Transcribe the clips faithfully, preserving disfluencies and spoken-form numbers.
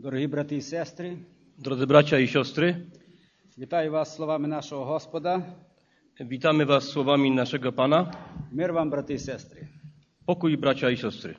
Дорогі брати і сестри, Drodzy bracia i siostry, вітаю вас словами нашого Господа. witamy was słowami naszego Pana. Мир вам, брати і сестри. Pokój bracia i siostry.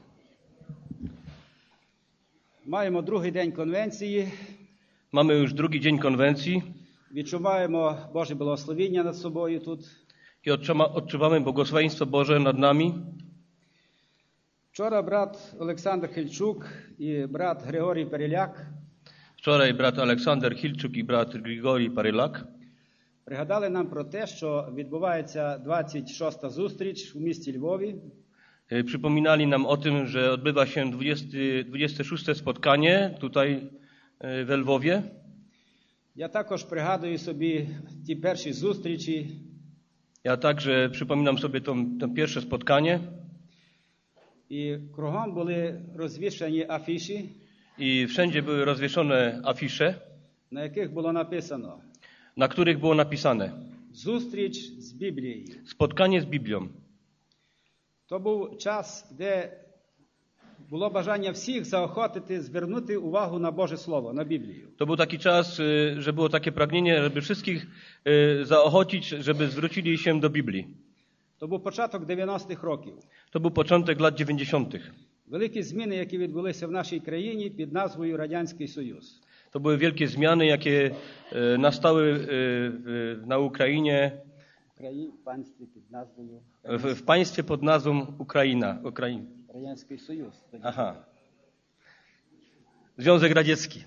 Маємо другий день конвенції, Mamy już drugi dzień konwencji відчуваємо Боже благословіння над собою тут. i odczuwa- odczuwamy błogosławieństwo Boże nad nami. Вчора брат Олександр Хильчук і брат Григорій Переляк Wczoraj brat Aleksander Hilczuk i brat Grigorij Parylak пригадали нам про те, що відбувається двадцять шоста зустріч у місті Львові. y, przypominali nam o tym, że odbywa się dwudzieste, dwudzieste szóste spotkanie tutaj y, we Lwowie. Я також пригадую собі ті перші зустрічі, Ja także przypominam sobie to, to pierwsze spotkanie і кругом були розвішані афіші, i wszędzie były rozwieszone afisze, на яких було написано na których było napisane «Зустріч з Біблією». spotkanie z Biblią. То був час, де було бажання всіх заохотити, звернути увагу на Боже Слово, на Біблію. To był taki czas, y, że było takie pragnienie, żeby wszystkich y, zaochocić, żeby zwrócili się do Biblii. То був початок дев'яностих років. To był początek lat dziewięćdziesiątych. Великі зміни, які відбулися в нашій країні під назвою Радянський Союз. To były wielkie zmiany, jakie y, nastały y, w- na Ukrainie, Країн, панстві під назвою w, w państwie pod nazwą Ukraina. Ukraina. Радянський Союз. Aha. Związek Radziecki.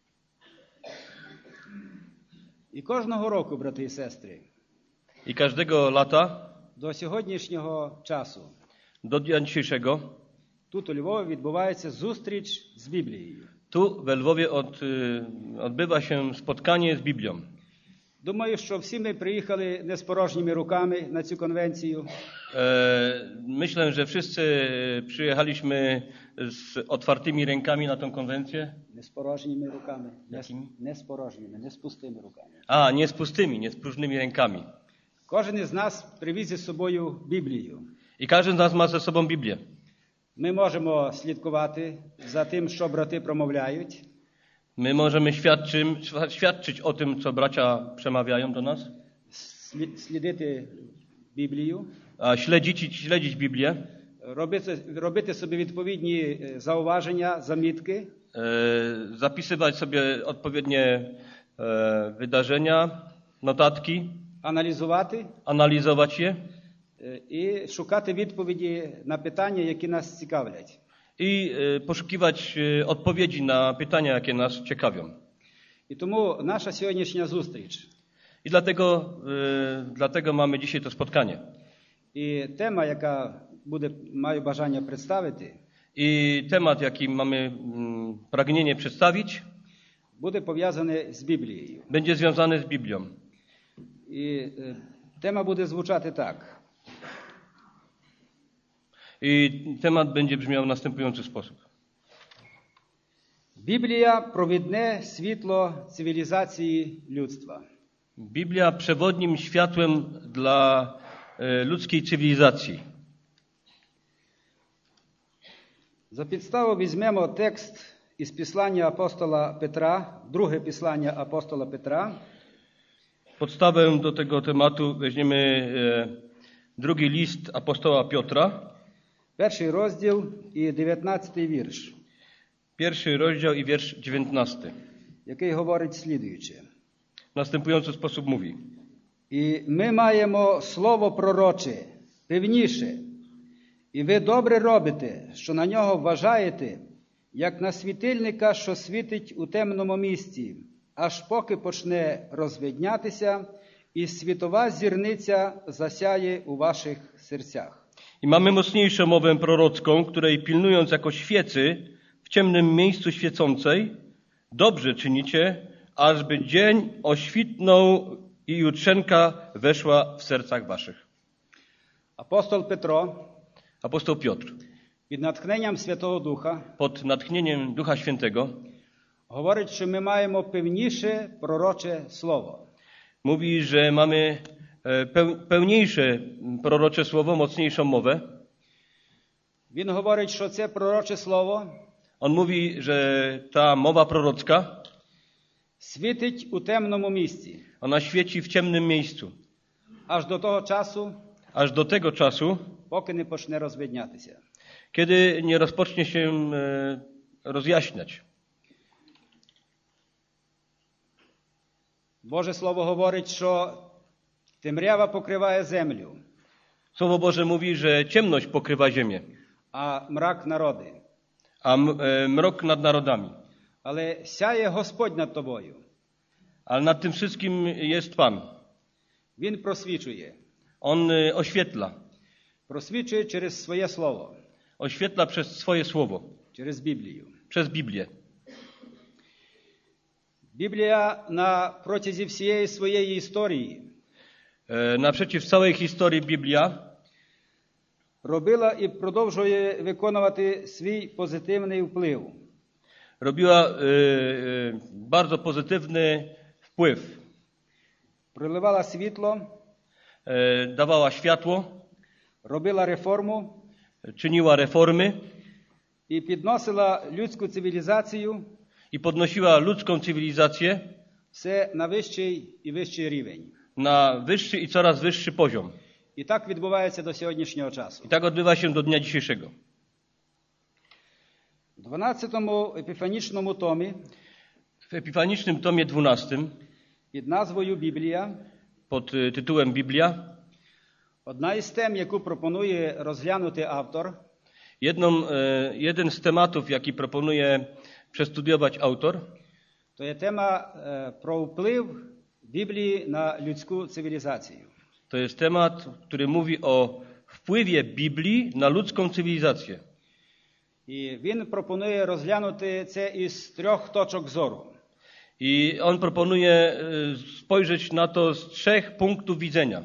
І кожного року, брати і сестри, I każdego lata до сьогоднішнього часу do dnia dzisiejszego тут у Львові відбувається зустріч з Біблією. tu we Lwowie od, y, odbywa się spotkanie z Biblią. Думаю, що всі ми приїхали не з порожніми руками на цю конвенцію. E, Myślę, że wszyscy przyjechaliśmy z otwartymi rękami na tą konwencję. Не з порожніми руками. Не, з- Якими? не з порожніми, не з пустими руками. A, nie z pustymi, nie z próżnymi rękami. Кожен із нас привіз із собою Біблію. I każdy z nas ma ze sobą Biblię. Ми можемо слідкувати за тим, що брати промовляють. My możemy świadczyć, świadczyć o tym, co bracia przemawiają do nas, слід- слідити Біблію, a śledzić, śledzić Biblię, робити, робити собі відповідні е, зауваження, замітки, e, zapisywać sobie odpowiednie e, wydarzenia, notatki, аналізувати analizować je е, і шукати відповіді на питання, які нас цікавлять. i e, poszukiwać e, odpowiedzi na pytania, jakie nas ciekawią. І тому наша сьогоднішня зустріч I dlatego, e, dlatego mamy dzisiaj to spotkanie. і тема, яка буде, маю бажання представити, I temat, jaki mamy mm, pragnienie przedstawić, буде пов'язаний з Біблією. będzie związany z Biblią. І е, тема буде звучати так. I temat będzie brzmiał w następujący sposób. Біблія – провідне світло цивілізації людства. Biblia przewodnim światłem dla e, ludzkiej cywilizacji. За підставу візьмемо текст із післання апостола Петра, друге післання апостола Петра, Podstawę do tego tematu weźmiemy e, drugi list apostoła Piotra, перший розділ і дев'ятнадцятий вірш, pierwszy rozdział i wiersz dziewiętnasty. який говорить слідуюче. W następujący sposób mówi. І ми маємо слово пророче, певніше, і ви добре робите, що на нього вважаєте, як на світильника, що світить у темному місці, аж поки почне розвиднятися, і світова зірниця засяє у ваших серцях. I mamy mocniejszą mowę prorocką, której pilnując jako świecy w ciemnym miejscu świecącej, dobrze czynicie, ażby dzień oświtnął i jutrzenka weszła w sercach waszych. Апостол Петро Apostoł Piotr під натхненням Святого Духа pod natchnieniem Ducha Świętego говорить, що ми маємо певніше пророче слово. mówi, że mamy e, peł- pełniejsze prorocze słowo, mocniejszą mowę. Він говорить, що це пророче слово On mówi, że ta mowa prorocka, світить у темному місці, ona świeci w ciemnym miejscu, аж до того часу, aż do tego czasu, поки не почне розвиднятися. kiedy nie rozpocznie się e, rozjaśniać. Боже Слово говорить, що темрява покриває землю, Słowo Boże mówi, że ciemność pokrywa ziemię, а мрак народи. a m- e, mrok nad narodami. Але сяє Господь над тобою. Ale nad tym wszystkim jest Pan. Він просвічує. On e, oświetla. Просвічує через своє Слово, Oświetla przez swoje słowo, через Біблію. przez Biblię. Біблія на протязі всієї своєї історії E, Naprzeciw całej historii Biblia робила і продовжує виконувати свій позитивний вплив. robiła e, e, bardzo pozytywny wpływ. Проливала світло, E, Dawała światło, робила реформу czyniła reformy і підносила людську цивілізацію i podnosiła ludzką cywilizację все на вищий і вищий рівень. na wyższy i coraz wyższy poziom. І так відбувається до сьогоднішнього часу. I tak odbywa się do dnia dzisiejszego. В дванадцятому епіфанічному томі W epifanicznym tomie dwunastym під назвою Біблія pod e, tytułem Biblia одна із тем, яку пропонує розглянути автор, jedną, e, jeden z tematów, jaki proponuje przestudiować autor, то є тема е, про вплив Біблії на людську цивілізацію. to jest temat, który mówi o wpływie Biblii na ludzką cywilizację. І він пропонує розглянути це із трьох точок зору. I on proponuje e, spojrzeć na to z trzech punktów widzenia.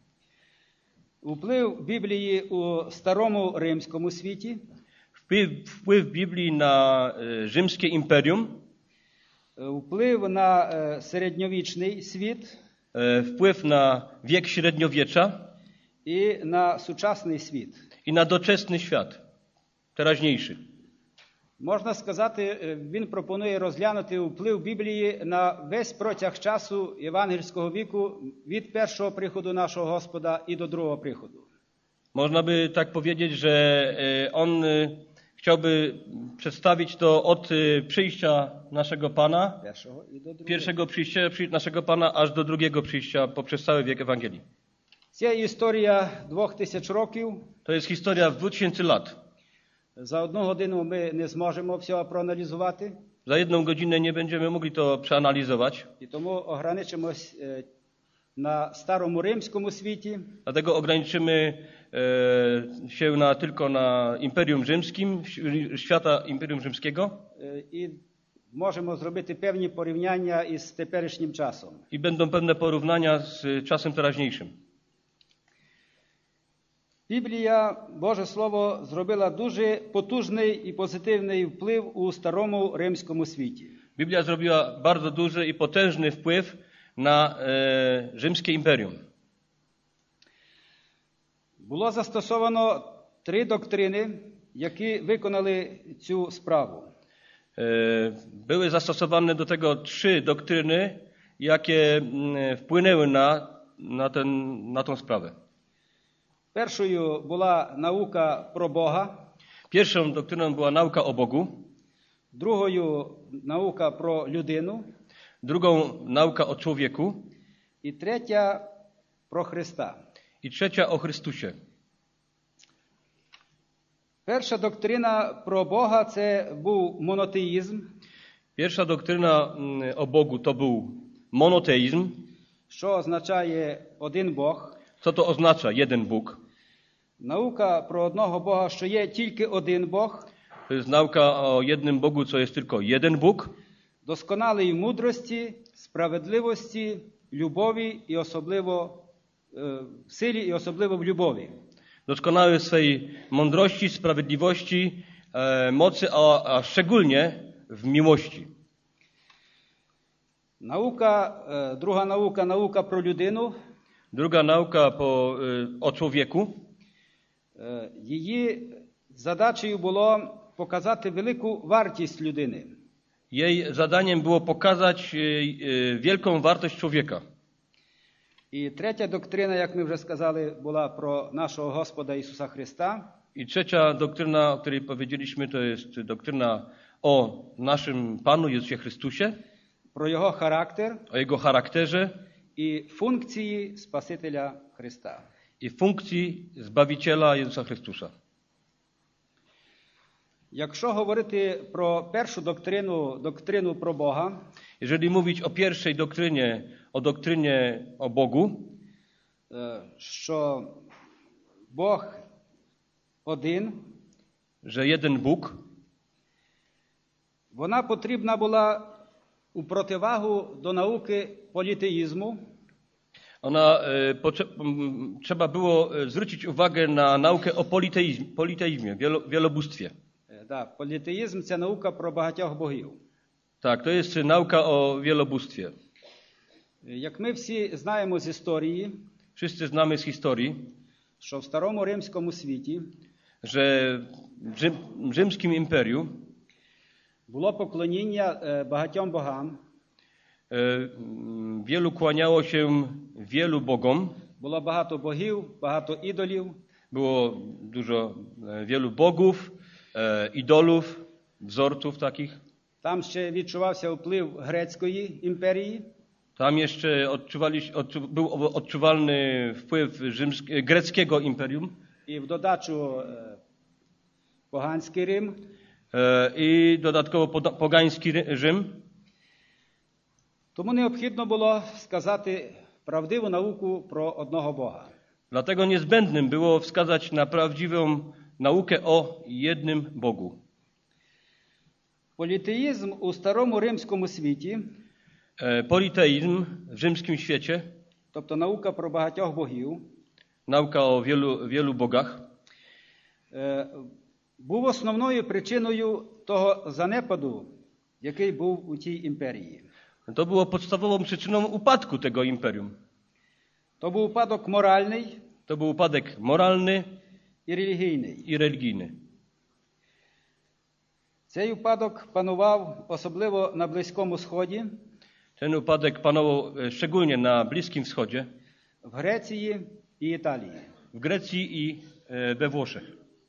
Вплив Біблії у старому римському світі, Wpływ, wpływ Biblii na e, rzymskie imperium, вплив на е, середньовічний світ e, wpływ na wiek średniowiecza і на сучасний світ. i na doczesny świat, teraźniejszy. Можна сказати, е, він пропонує розглянути вплив Біблії на весь протяг часу євангельського віку від першого приходу нашого Господа і до другого приходу. Można by tak powiedzieć, że e, on e, chciałby przedstawić to od e, przyjścia naszego Pana, Першого і до другого. pierwszego przyjścia przy- naszego Pana, aż do drugiego przyjścia poprzez cały wiek Ewangelii. Це історія двох тисяч років. To jest historia dwóch tysięcy lat. За одну годину ми не зможемо всього проаналізувати, Za jedną godzinę nie będziemy mogli to przeanalizować, і тому ограничимось е, на старому римському світі, dlatego ograniczymy e, się na, tylko na Imperium Rzymskim, ś- świata Imperium Rzymskiego е, і можемо зробити певні порівняння із теперішнім часом. i będą pewne porównania z czasem teraźniejszym. Біблія, Боже Слово, зробила дуже потужний і позитивний вплив у старому римському світі. Biblia zrobiła bardzo duży i potężny wpływ na e, rzymskie imperium. Було застосовано три доктрини, які виконали цю справу. E, były zastosowane do tego trzy doktryny, jakie mm, wpłynęły na, na, ten, na tą sprawę. Першою була наука про Бога, Pierwszą doktryną była nauka o Bogu, другою наука про людину drugą nauka o człowieku і третя про Христа. i trzecia o Chrystusie. Перша доктрина про Бога – це був монотеїзм, Pierwsza doktryna mm, o Bogu to był monoteizm. що означає один Бог. Co to oznacza? Jeden Bóg. Наука про одного Бога, що є тільки один Бог, To jest nauka o jednym Bogu, co jest tylko jeden Bóg, досконалий в мудрості, справедливості, любові і особливо е, в силі і особливо в любові. doskonały w swej mądrości, sprawiedliwości, e, mocy, a, a szczególnie w miłości. Наука, е, друга наука, наука про людину, Druga nauka po, e, o człowieku. е, її задачею було показати велику вартість людини. Jej zadaniem było pokazać e, e, wielką wartość człowieka. І третя доктрина, як ми вже сказали, була про нашого Господа Ісуса Христа. I trzecia doktryna, o której powiedzieliśmy, to jest doktryna o naszym Panu Jezusie Chrystusie, Про Його характер o Jego charakterze і функції Спасителя Христа. i funkcji Zbawiciela Jezusa Chrystusa. Якщо говорити про першу доктрину, доктрину про Бога, Jeżeli mówić o pierwszej doktrynie, o doktrynie o Bogu, е, що Бог один, że jeden Bóg, вона потрібна була у противагу до науки політеїзму, ona, e, potrze- m, trzeba było e, zwrócić uwagę na naukę o politeizm, politeizmie, wielo, wielobóstwie. Е, да, політеїзм – це наука про багатьох богів. Tak, to jest nauka o wielobóstwie. Е, Як ми всі знаємо з історії, Wszyscy znamy z historii, що в Старому Римському світі że w Rzym, rzymskim imperium було поклоніння е, багатьом богам, e, m, wielu kłaniało się wielu bogom. було багато богів, багато ідолів. Było dużo, e, wielu bogów, e, idolów, wzorców takich. Там ще відчувався вплив Грецької імперії, Tam jeszcze odczuwali, odczu, był odczuwalny wpływ rzymsk, greckiego imperium і в додачу е, поганський Рим. e, i dodatkowo poda, pogański Ry- Rzym. Тому необхідно було сказати правдиву науку про одного Бога. Dlatego niezbędnym było wskazać na prawdziwą naukę o jednym Bogu. Політеїзм у Старому Римському світі, E, politeizm w rzymskim świecie, тобто наука про багатьох богів, nauka o wielu, wielu bogach, е, був основною причиною того занепаду, який був у тій імперії. to było podstawową przyczyną upadku tego imperium. То був упадок моральний To był upadek moralny і релігійний. i religijny. Цей упадок панував особливо на Близькому Сході, Ten upadek panował e, szczególnie na Bliskim Wschodzie, в Греції і Італії. w Grecji i e, we Włoszech.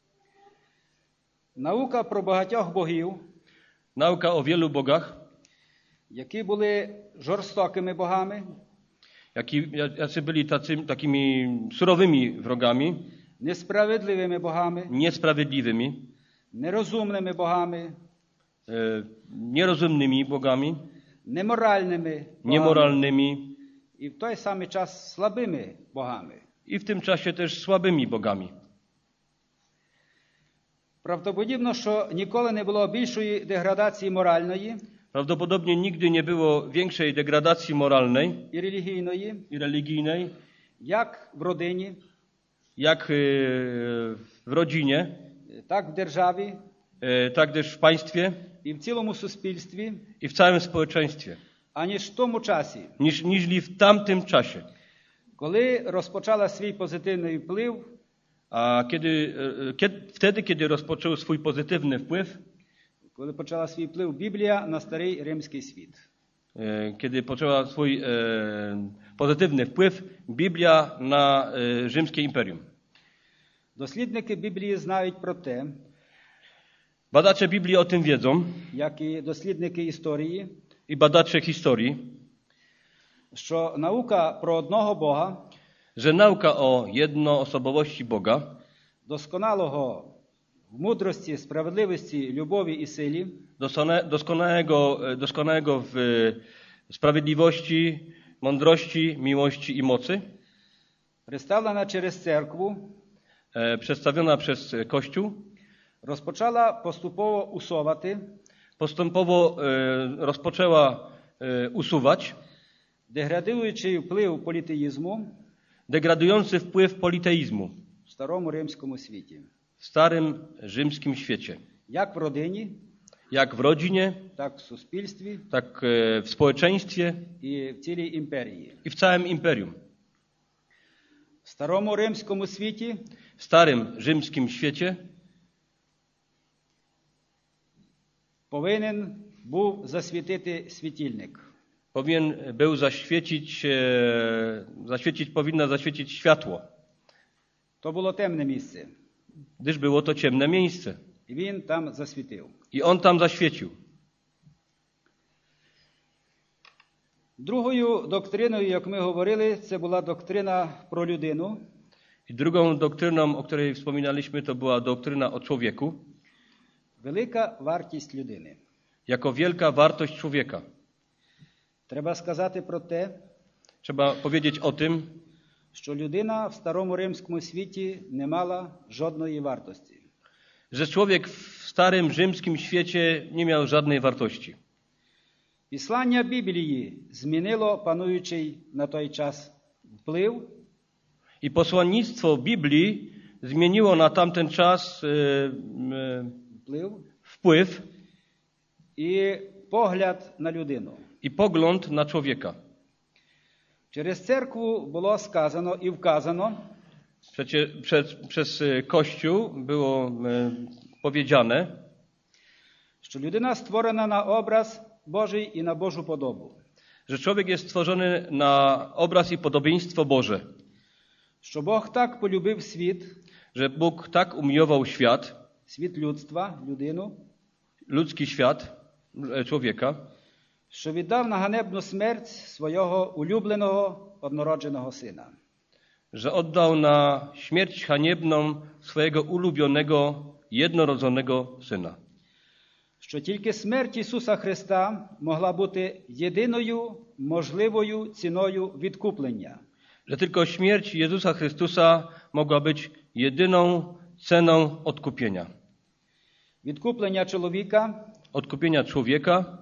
Наука про багатьох богів, Nauka o wielu bogach, які були жорстокими богами, jaki, jacy byli tacy, takimi surowymi wrogami, несправедливими богами, niesprawiedliwymi, нерозумними богами, e, nierozumnymi bogami, неморальними богами niemoralnymi і в той самий час слабими богами. i w tym czasie też słabymi bogami. Правдоподібно, що ніколи не було більшої деградації моральної Prawdopodobnie nigdy nie było większej degradacji moralnej і релігійної, i religijnej, як в родині, jak e, w rodzinie, так в державі e, tak też w państwie і в цілому суспільстві, i w całym społeczeństwie, аніж в тому часі, niż, niżli w tamtym czasie. коли розпочала свій позитивний вплив A kiedy, e, kiedy, wtedy, kiedy rozpoczął swój pozytywny wpływ, коли почала свій вплив Біблія на старий римський світ. e, kiedy poczęła swój e, pozytywny wpływ Biblia na e, rzymskie imperium. Дослідники Біблії знають про те, Badacze Biblii o tym wiedzą як і дослідники історії, i badacze historii, що наука про одного Бога, że nauka o jednoosobowości Boga, досконалого в мудрості, справедливості, любові і силі, doskonałe- doskonałego, doskonałego w e, sprawiedliwości, mądrości, miłości i mocy, представлена через церкву, e, przedstawiona przez Kościół, розпочала поступово усувати postępowo e, rozpoczęła e, usuwać деградуючий вплив політеїзму degradujący wpływ politeizmu в старому римському світі. w starym rzymskim świecie. Як в родині, Jak w rodzinie, так в суспільстві tak e, w społeczeństwie і в цілій імперії. i w całym imperium. В старому римському світі W starym rzymskim świecie повинен був засвітити світильник. Powinien był zaświecić, e, zaświecić, powinna zaświecić światło, То було темне місце, gdyż było to ciemne miejsce. і він там засвітив. I on tam zaświecił. Другою доктриною, як ми говорили, це була доктрина про людину. I drugą doktryną, o której wspominaliśmy, to była doktryna o człowieku, Велика вартість людини. jako wielka wartość człowieka. Треба сказати про те, Trzeba powiedzieć o tym, що людина в старому римському світі не мала жодної вартості. że człowiek w starym rzymskim świecie nie miał żadnej wartości. Післання Біблії змінило пануючий на той час вплив, I posłannictwo Biblii zmieniło na tamten czas e, e, вплив wpływ і погляд на людину. i pogląd na człowieka. Через церкву було сказано і вказано, Przecie, przez, przez Kościół było e, powiedziane, що людина створена на образ Божий і на Божу подобу. że człowiek jest stworzony na obraz i podobieństwo Boże. Що Бог так полюбив світ, Że Bóg tak umiłował świat, світ людства, людину, ludzki świat, e, człowieka, що віддав на ганебну смерть свого улюбленого однородженого сина. że oddał na śmierć haniebną swojego ulubionego, jednorodzonego Syna. Що тільки смерть Ісуса Христа могла бути єдиною можливою ціною відкуплення. Że tylko śmierć Jezusa Chrystusa mogła być jedyną ceną odkupienia. Відкуплення чоловіка, Odkupienia człowieka,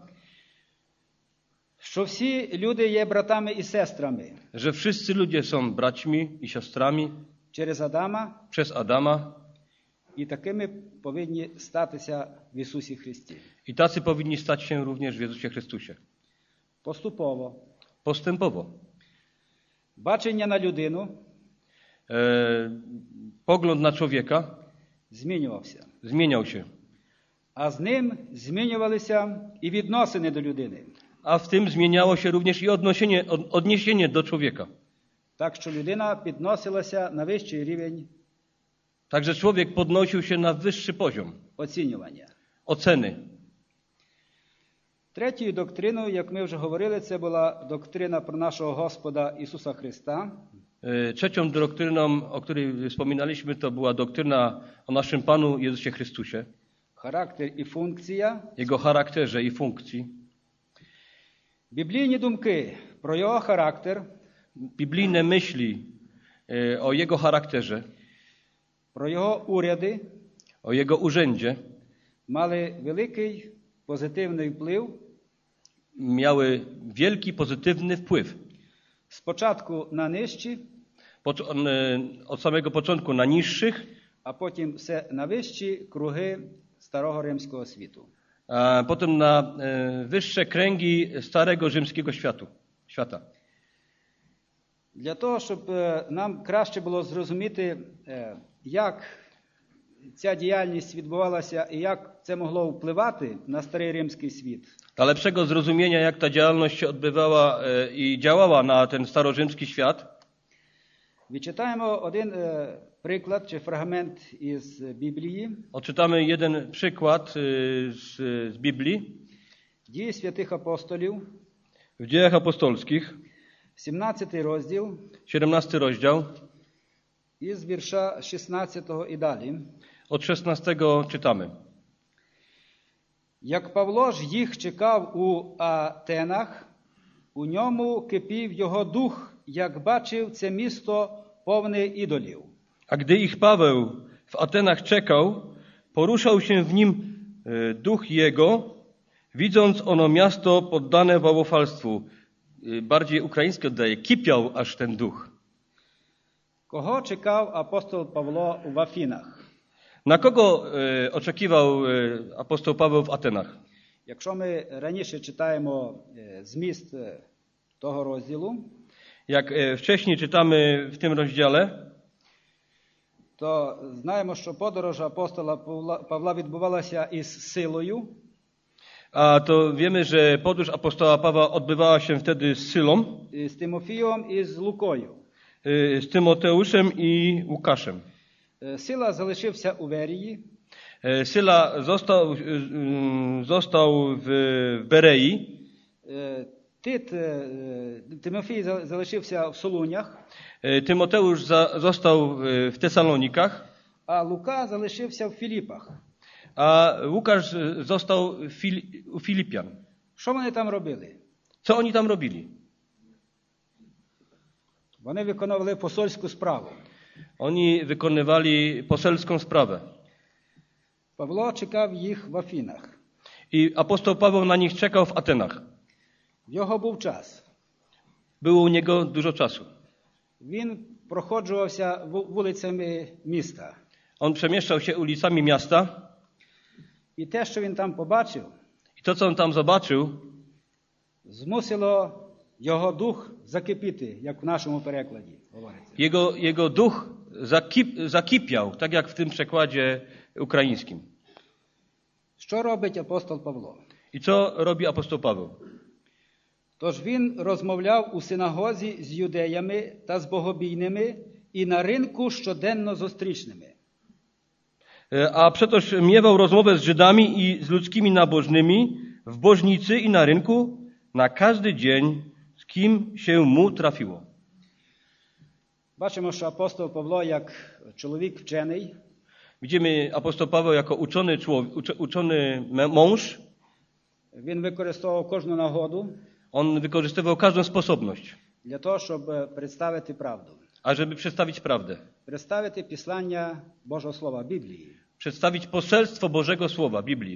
що всі люди є братами і сестрами że wszyscy ludzie są braćmi i siostrami через Адама, przez Adama і такими повинні статися в Ісусі Христі. i tacy powinni stać się również w Jezusie Chrystusie. Поступово. Postępowo. Бачення на людину E, pogląd na człowieka змінювався. zmieniał się, А з ним змінювалися і відносини до людини. a w tym zmieniało się również i odniesienie, od, odniesienie do człowieka. Так що людина підносилася на вищий рівень Także człowiek podnosił się na wyższy poziom оцінювання. oceny. Третьою доктриною, як ми вже говорили, це була доктрина про нашого Господа Ісуса Христа. E, Trzecią doktryną, o której wspominaliśmy, to była doktryna o naszym Panu Jezusie Chrystusie, Характер і функція. Jego charakterze i funkcji. Біблійні думки про його характер, Biblijne myśli e, o Jego charakterze, про його уряди o Jego urzędzie мали великий позитивний вплив miały wielki, pozytywny wpływ. спочатку на нижчі, Pocz- e, Od samego początku na niższych, а потім все на вищі круги старого римського світу. a potem na e, wyższe kręgi starego rzymskiego światu, świata. Для того, щоб е, нам краще було зрозуміти, е, як ця діяльність відбувалася і як це могло впливати на старий римський світ, Dla lepszego zrozumienia, jak ta działalność się odbywała e, i działała na ten starorzymski świat, відчитаємо один е, приклад чи фрагмент із Біблії, odczytamy jeden przykład e, z, z Biblii Дії святих апостолів, w Dziejach Apostolskich, сімнадцятий розділ, siedemnasty rozdział, із вірша шістнадцятого і далі. od szesnastego czytamy. Як Павло ж їх чекав у Атенах, у ньому кипів його дух, як бачив це місто повне ідолів. A gdy ich Paweł w Atenach czekał, poruszał się w nim e, duch jego, widząc ono miasto poddane bałwochwalstwu. E, Bardziej ukraińskie oddaje, kipiał aż ten duch. Кого чекав апостол Павло в Афінах? Na kogo e, oczekiwał e, apostoł Paweł w Atenach? Якщо ми раніше читаємо е, зміст е, того розділу, Jak e, wcześniej czytamy w tym rozdziale, то знаємо, що подорож апостола Павла, Павла відбувалася із силою, A to wiemy, że podróż apostoła Pawła odbywała się wtedy z Sylą, і з Тимофієм і з Лукою. y, z Tymoteuszem i Łukaszem. Е, Сила залишився у Верії, E, Syla został, y, y, został w Berei, е, Тит, е, Тимофій за- залишився в Солунях, e, Tymoteusz za, został w- w Tesalonikach, а Лука залишився в Філіпах. a Łukasz y, został w Fili, u Filipian. Що вони там робили? Co oni tam robili? Вони виконували посольську справу. Oni wykonywali poselską sprawę. Павло чекав їх в Афінах. I apostoł Paweł na nich czekał w Atenach. В його був час. Było u niego dużo czasu. Він проходжувався ву- вулицями міста. On przemieszczał się ulicami miasta І те, що він там побачив, i to, co on tam zobaczył, змусило його дух закипіти, як в нашому перекладі говориться. jego, jego duch zakip, zakipiał, tak jak w tym przekładzie ukraińskim. Що робить апостол Павло? I co robi apostoł Paweł? Тож він розмовляв у синагозі з юдеями та з богобійними і на ринку щоденно зустрічними. E, A przetoż miewał rozmowę z Żydami i z ludzkimi nabożnymi w bożnicy i na rynku na każdy dzień, z kim się mu trafiło. Бачимо, що апостол Павло, як чоловік вчений, Widzimy apostoł Paweł jako uczony, człowiek, ucze- uczony mę- mąż. він використовував кожну нагоду On wykorzystywał każdą sposobność, для того, щоб представити правду, ażeby przedstawić prawdę. представити післання Божого Слова, Біблії, Przedstawić poselstwo Bożego Słowa, Biblii.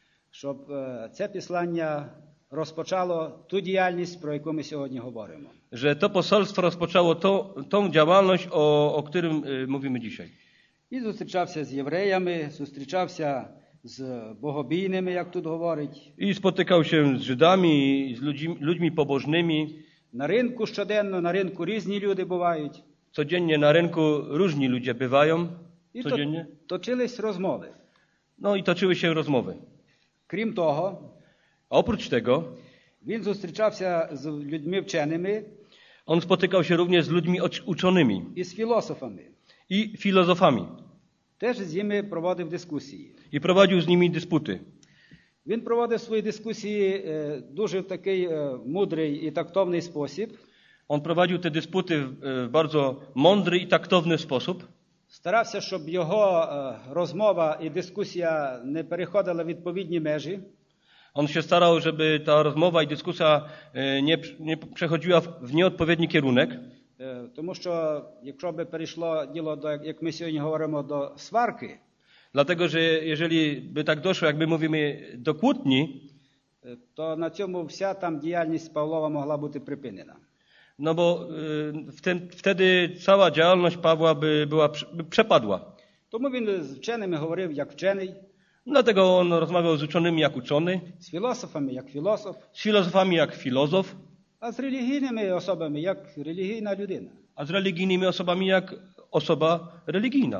щоб е, це післання розпочало ту діяльність, про яку ми сьогодні говоримо. Że to poselstwo rozpoczęło to, tą działalność, o, o którym y, mówimy dzisiaj. І зустрічався з євреями, зустрічався з богобійними, як тут говорить, I spotykał się z Żydami, i z ludźmi, ludźmi pobożnymi. на ринку щоденно, на ринку різні люди бувають. Codziennie na rynku różni ludzie bywają. І то- Codziennie. точились розмови. No i toczyły się rozmowy. Крім того, A oprócz tego він зустрічався з людьми вченими on spotykał się również z ludźmi oc- uczonymi і з філософами. i filozofami. Теж з ними проводив дискусії. I prowadził z nimi dysputy. Він проводив свої дискусії е, дуже в такий е, мудрий і тактовний спосіб. On prowadził te dysputy w w bardzo mądry i taktowny sposób. Старався, щоб його е, розмова і дискусія не переходила в відповідні межі. On się starał, żeby ta rozmowa i dyskusja e, nie, nie przechodziła w w nieodpowiedni kierunek, Е, Тому що, якщо би перейшло діло до, як ми сьогодні говоримо, до сварки, dlatego że jeżeli by tak doszło, jak my mówimy, do kłótni, е, то на цьому вся там діяльність Павлова могла бути припинена. no bo e, w ten, wtedy cała działalność Pawła by była prze- by przepadła. Тому він з вченими говорив як вчений, Dlatego on rozmawiał z uczonymi jak uczony, з філософами як філософ, z filozofami jak filozof, а з релігійними особами як релігійна людина. a z religijnymi osobami jak osoba religijna.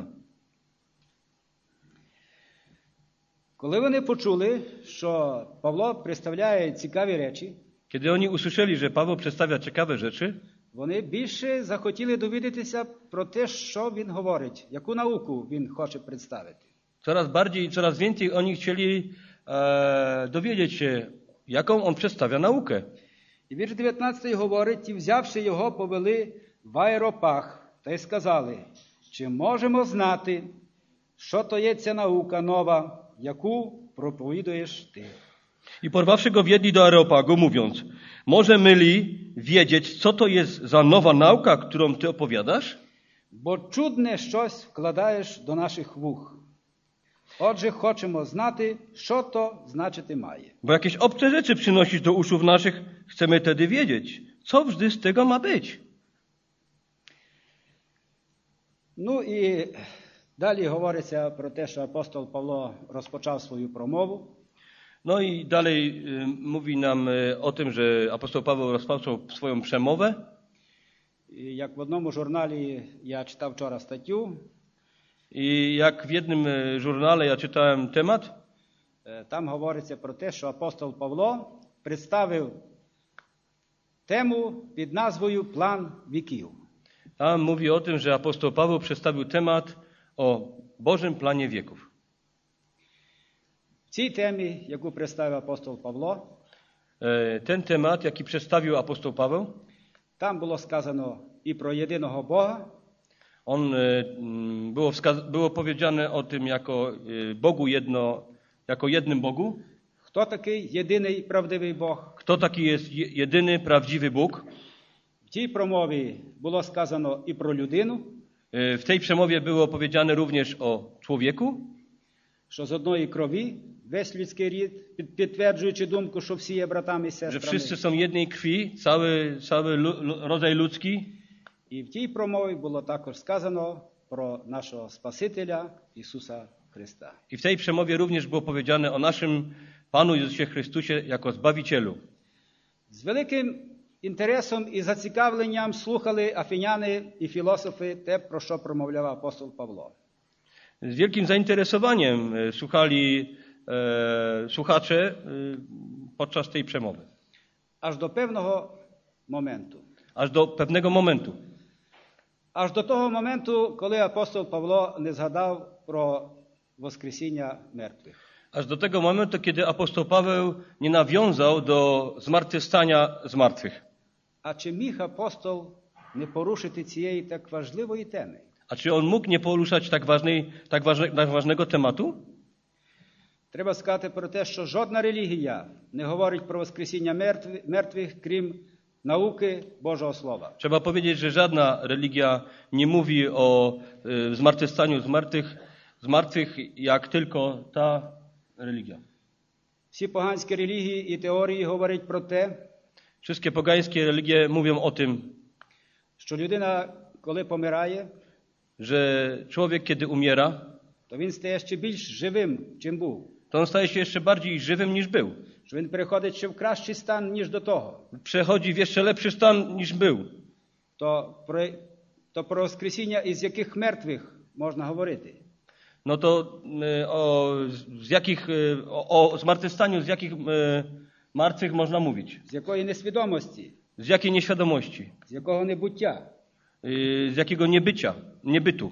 Коли вони почули, що Павло представляє цікаві речі, Kiedy oni usłyszeli, że Paweł przedstawia ciekawe rzeczy, вони більше захотіли довідатися про те, що він говорить, яку науку він хоче представити. coraz bardziej i coraz więcej oni chcieli e, dowiedzieć się, jaką on przedstawia naukę. І вірш дев'ятнадцятий говорить, і взявши його, повели в аеропах, та й сказали, чи можемо знати, що то є ця наука нова, яку проповідуєш ти. I porwawszy go wiedli do Areopagu, mówiąc, może myli wiedzieć, co to jest za nowa nauka, którą ty opowiadasz? Бо чудне щось вкладаєш до наших вух. Отже, хочемо знати, що то значити має. Bo jakieś obce rzeczy przynosisz do uszów naszych, chcemy tedy wiedzieć, co wżdy z tego ma być. Ну і далі говориться про те, що апостол Павло розпочав свою промову. No i dalej y, mówi nam y, o tym, że apostoł Paweł rozpoczął swoją przemowę. І як в одному журналі я читав вчора статтю, I jak w jednym y, żurnale ja czytałem temat, е, там говориться про те, що апостол Павло представив тему під назвою «План віків». Tam mówi o tym, że apostoł Paweł przedstawił temat o Bożym planie wieków. В цій темі, яку представив апостол Павло, E, Ten temat, jaki przedstawił apostoł Paweł, там було сказано і про єдиного Бога, on e, mm, było, wskaz- było powiedziane o tym jako e, Bogu jedno, jako jednym Bogu. хто такий єдиний правдивий Бог. Kto taki jest je- jedyny, prawdziwy Bóg? В цій промові було сказано і про людину, E, W tej przemowie było powiedziane również o człowieku, що з одної крові весь людський рід, під- підтверджуючи думку, що всі є братами і że сестрами. wszyscy są jednej krwi, cały, cały lu- lu- rodzaj ludzki. І в тій промові було також сказано про нашого Спасителя Ісуса Христа. I w tej przemowie również było powiedziane o naszym Panu Jezusie Chrystusie jako Zbawicielu. З великим інтересом і зацікавленням слухали афіняни і філософи те, про що промовляв апостол Павло. Z wielkim zainteresowaniem e, słuchali e, słuchacze e, podczas tej przemowy. Аж до певного моменту. Aż do pewnego momentu. Аж до того моменту, коли апостол Павло не згадав про Воскресіння мертвих. Aż do tego momentu, kiedy apostoł Paweł nie nawiązał do zmartwychwstania z martwych. А чи міг апостол не порушити цієї так важливої теми? A czy on mógł nie poruszać tak, ważnej, tak, ważne, tak ważnego tematu? Треба сказати про те, що жодна релігія не говорить про Воскресіння мертвих, мертвих крім науки Божого Слова. Trzeba powiedzieć, że żadna religia nie mówi o y, zmartwychwstaniu z martwych, z martwych, jak tylko ta religia. Всі поганські релігії і теорії говорять про те, Wszystkie pogańskie religie mówią o tym, що людина, коли помирає, że człowiek, kiedy umiera, то він стає ще більш живим, чим був. to on staje się jeszcze bardziej żywym niż był. Що він переходить ще в кращий стан, ніж до того. Przechodzi w jeszcze lepszy stan niż był. То про, то про Воскресіння із яких мертвих можна говорити? No to y, o, z jakich, y, o, o zmartwychwstaniu, z jakich y, martwych można mówić? З якої несвідомості? Z jakiej nieświadomości? З якого небуття? Y, z jakiego niebycia, niebytu?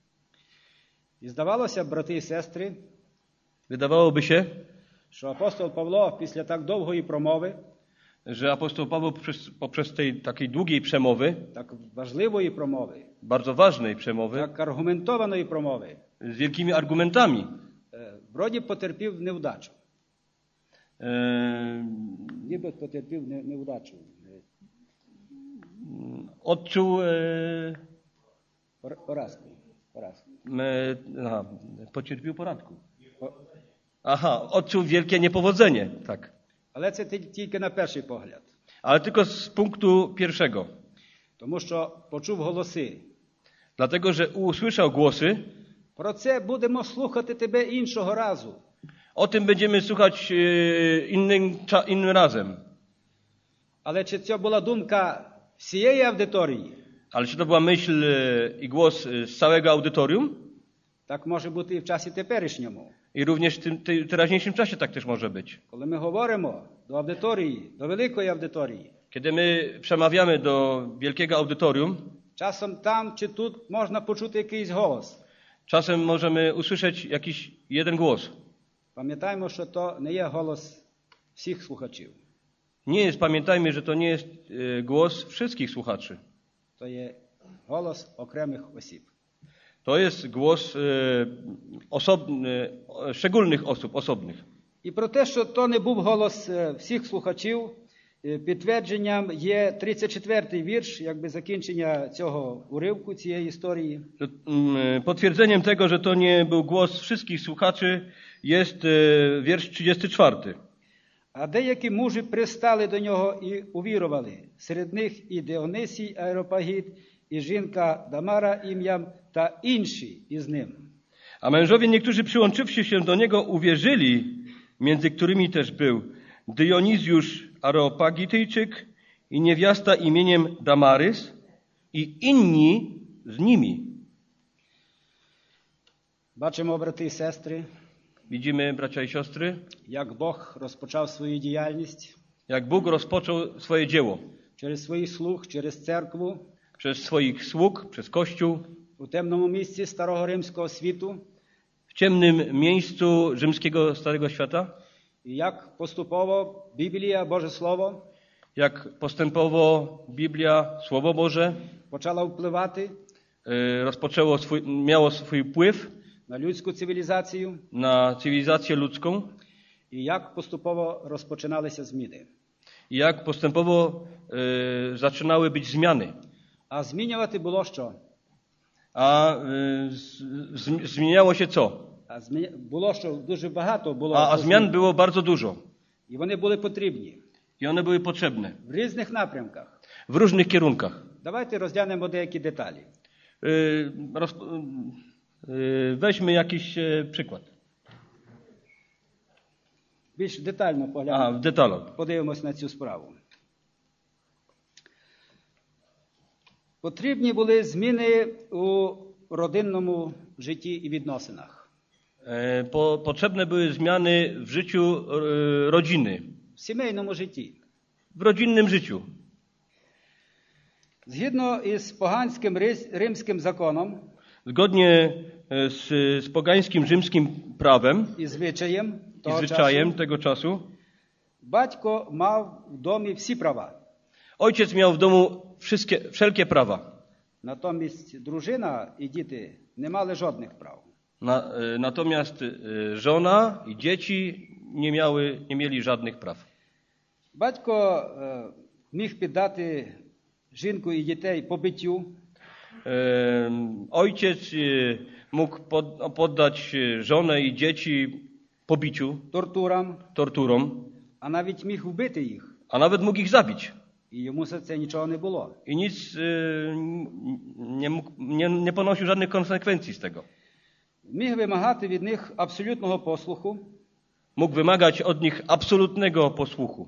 І здавалося, брати і сестри, Wydawałoby się, що апостол Павло після так довгої промови, że apostoł Paweł poprzez, poprzez tej takiej długiej przemowy, так важливої промови, bardzo ważnej przemowy, так аргументованої промови, z wielkimi argumentami, е, вроді потерпів невдачу. e, Ніби потерпів не- невдачу. odczuł, e, Пор- Поразку. Поразку. e, aha, pocierpiał poradku. По- Aha, odczuł wielkie niepowodzenie, tak. Але це ті- тільки на перший погляд. Ale tylko z punktu pierwszego. Тому що почув голоси. Dlatego, że usłyszał głosy, Про це будемо слухати тебе іншого разу. o tym będziemy słuchać e, innym, cza- innym razem. Але чи це була думка всієї аудиторії? Ale czy to była myśl e, i głos e, z całego audytorium? Так може бути і в часі теперішньому. I również w tym tej teraźniejszym czasie tak też może być. Коли ми говоримо до аудиторії, до великої аудиторії, Kiedy my przemawiamy do wielkiego audytorium, часом там чи тут можна почути якийсь голос. czasem możemy usłyszeć jakiś jeden głos. Пам'ятаємо, що то не є голос всіх слухачів. Nie jest, pamiętajmy, że to nie jest e, głos wszystkich słuchaczy. То є голос окремих осіб. To jest głos e, osobny, e, szczególnych osób, osobnych. І про те, що то не був голос е, всіх слухачів, е, підтвердженням є тридцять четвертий вірш, якби закінчення цього уривку, цієї історії. Że, mm, Potwierdzeniem tego, że to nie był głos wszystkich słuchaczy, jest e, wiersz trzydziesty czwarty. А деякі мужі пристали до нього і увірували. Серед них і Діонисій Аеропагіт, і жінка Дамара ім'ям, та інші із ним. A mężowie niektórzy przyłączywszy się do niego uwierzyli, między którymi też był Dionizjusz Areopagityjczyk i niewiasta imieniem Damarys i inni z nimi. Бачимо, брати і сестри, widzimy, bracia i siostry, як Бог розпочав свою діяльність jak Bóg rozpoczął swoje dzieło через своїх слуг, через церкву przez swoich sług, przez Kościół, у темному місці старого римського світу, w ciemnym miejscu rzymskiego Starego Świata, і як поступово Біблія, Боже Слово, jak postępowo Biblia, Słowo Boże почала впливати y, rozpoczęło swój, miało swój wpływ на людську цивілізацію, na cywilizację ludzką і як поступово розпочиналися зміни. i jak postępowo y, zaczynały być zmiany. А змінювати було що? A y, z, z, zmieniało się co? А змі... було що дуже багато було. A, a zmian było bardzo dużo І вони були потрібні i one były potrzebne в різних напрямках. w różnych kierunkach. Давайте розглянемо деякі деталі. Y, roz, y, weźmy jakiś y, przykład. Більш детально A, поглянемо, w detalach. подивимось на цю справу. Потрібні були зміни у родинному житті і відносинах. E, Po, potrzebne były zmiany w życiu e, rodziny, В сімейному житті. w rodzinnym życiu. Згідно із поганським рис- римським законом Zgodnie e, z, z pogańskim rzymskim prawem і звичаєм i того zwyczajem часу, tego czasu, батько мав в домі всі права. ojciec miał w domu wszystkie, wszelkie prawa. Натомість дружина і діти не мали жодних прав. Na, e, natomiast e, żona i dzieci nie miały, nie mieli żadnych praw. Батько е, міг піддати жінку і дітей побиттю, E, Ojciec e, mógł pod, poddać e, żonę i dzieci pobiciu, тортурам, torturom, а навіть міг вбити їх. a nawet mógł ich zabić. І йому за це нічого не було. I nic e, nie, mógł, nie, nie ponosił żadnych konsekwencji z tego. Міг вимагати від них абсолютного послуху, Mógł wymagać od nich absolutnego posłuchu.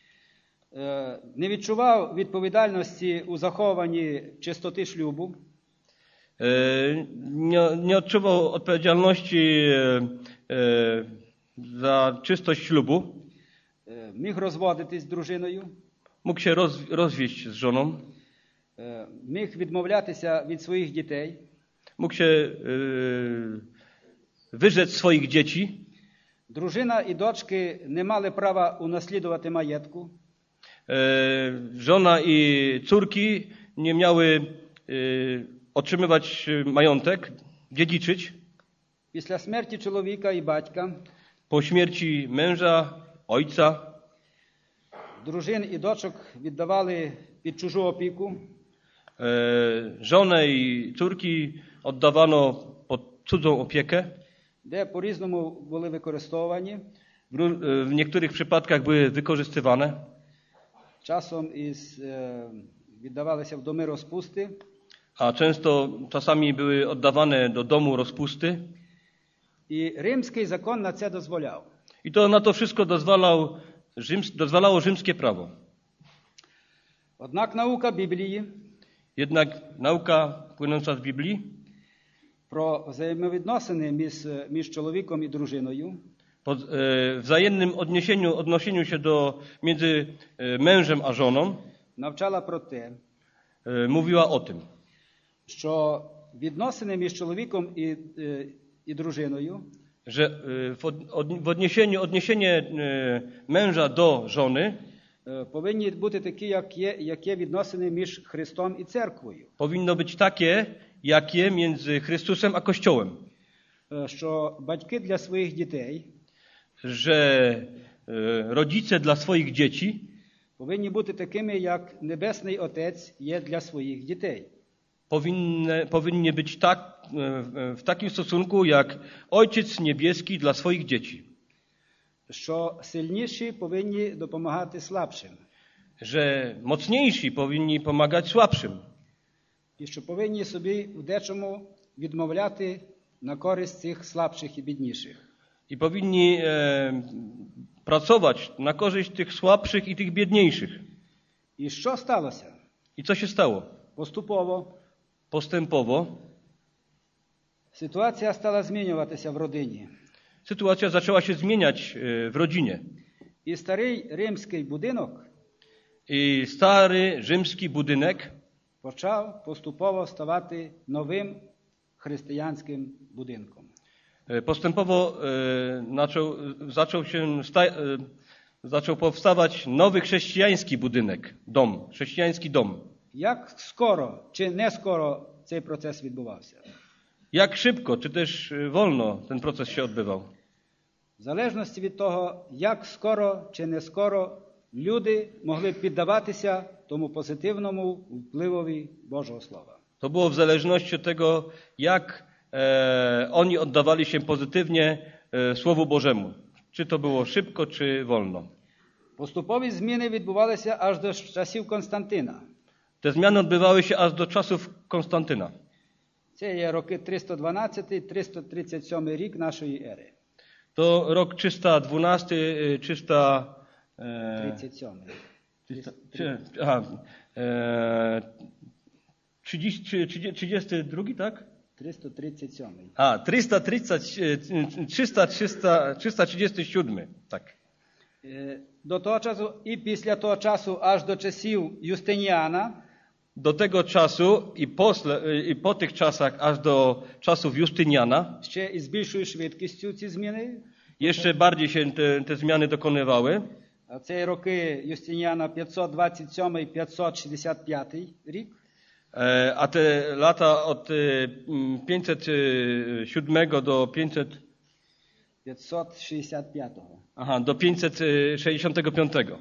е, не відчував відповідальності у захованні чистоти шлюбу, E, Nie, nie odczuwał odpowiedzialności e, e, za czystość ślubu. е, міг розводитись з дружиною, Mógł się roz, rozwieść z żoną. е, міг відмовлятися від своїх дітей, Mógł się e, wyrzec swoich dzieci. дружина і дочки не мали права унаслідувати маєтку, E, Żona i córki nie miały e, otrzymywać majątek, dziedziczyć. після смерті чоловіка і батька Po śmierci męża, ojca, дружин і дочок віддавали під чужу опіку, e, żonę i córki oddawano pod cudzą opiekę. де по-різному були використовувані. W, ró- e, w niektórych przypadkach były wykorzystywane, Часом із, е, віддавалися в доми розпусти, a często czasami były oddawane do domu rozpusty. і римський закон на це дозволяв. I to na to wszystko dozwalał, rzyms, dozwalało rzymskie prawo. Однак наука Біблії Jednak nauka płynąca z Biblii про взаємовідносини між, між чоловіком і дружиною po e, wzajemnym odniesieniu, odnosieniu się do, między e, mężem a żoną навчала про те, e, mówiła o tym, що відносини між чоловіком і, е, і дружиною że e, w, od, od, w odniesieniu, odniesienie e, męża do żony е, повинні бути такі, як є, як є відносини між Христом і церквою. powinno być takie, jakie między Chrystusem a Kościołem. Е, Що батьки для своїх дітей Że e, rodzice dla swoich dzieci повинні бути такими, як Небесний Отець є для своїх дітей. powinny, powinni być tak, e, w takim stosunku, jak Ojciec Niebieski dla swoich dzieci. Що сильніші повинні допомагати слабшим. Że mocniejsi powinni pomagać słabszym. І що повинні собі в дечому відмовляти на користь цих слабших і бідніших. I powinni e, pracować na korzyść tych słabszych i tych biedniejszych. І що сталося? I co się stało? Поступово Postępowo ситуація стала змінюватися в родині. sytuacja zaczęła się zmieniać w rodzinie. І старий римський будинок I stary rzymski budynek почав поступово ставати новим християнським будинком. postępowo e, zaczął, zaczął się sta, e, zaczął powstawać nowy chrześcijański budynek, dom, chrześcijański dom. Як скоро чи не скоро цей процес відбувався? Jak szybko, czy też wolno ten proces się odbywał? В залежності від того, як скоро чи не скоро люди могли піддаватися тому позитивному впливові Божого Слова. To było w zależności od tego, jak e, oni oddawali się pozytywnie e, Słowu Bożemu. Czy to było szybko, czy wolno. Поступові зміни відбувалися аж до часів Константина. Te zmiany odbywały się aż do czasów Konstantyna. Це є роки триста дванадцятий - триста тридцять сьомий рік нашої ери. To rok trzysta dwunasty, trzysta... E, тридцять сьомий. trzysta czy, aha, e, trzydzieści, trzydziesty drugi, tak? триста тридцять сьомий. A, trzysta trzydzieści, trzysta, trzysta, trzysta trzydzieści siedem, tak. Е, До того часу і після того часу аж до часів Юстиніана Do tego czasu i, posle, i po tych czasach, aż do czasów Justyniana, ще із більшою швидкістю ці зміни. jeszcze bardziej się te, te zmiany dokonywały. А це роки Юстиніана п'ятсот двадцять сьомий - п'ятсот шістдесят п'ятий рік. E, a te lata od e, pięćset siedem do pięćset, п'ятсот шістдесят п'ятого. aha, do pięćset sześćdziesiątego piątego.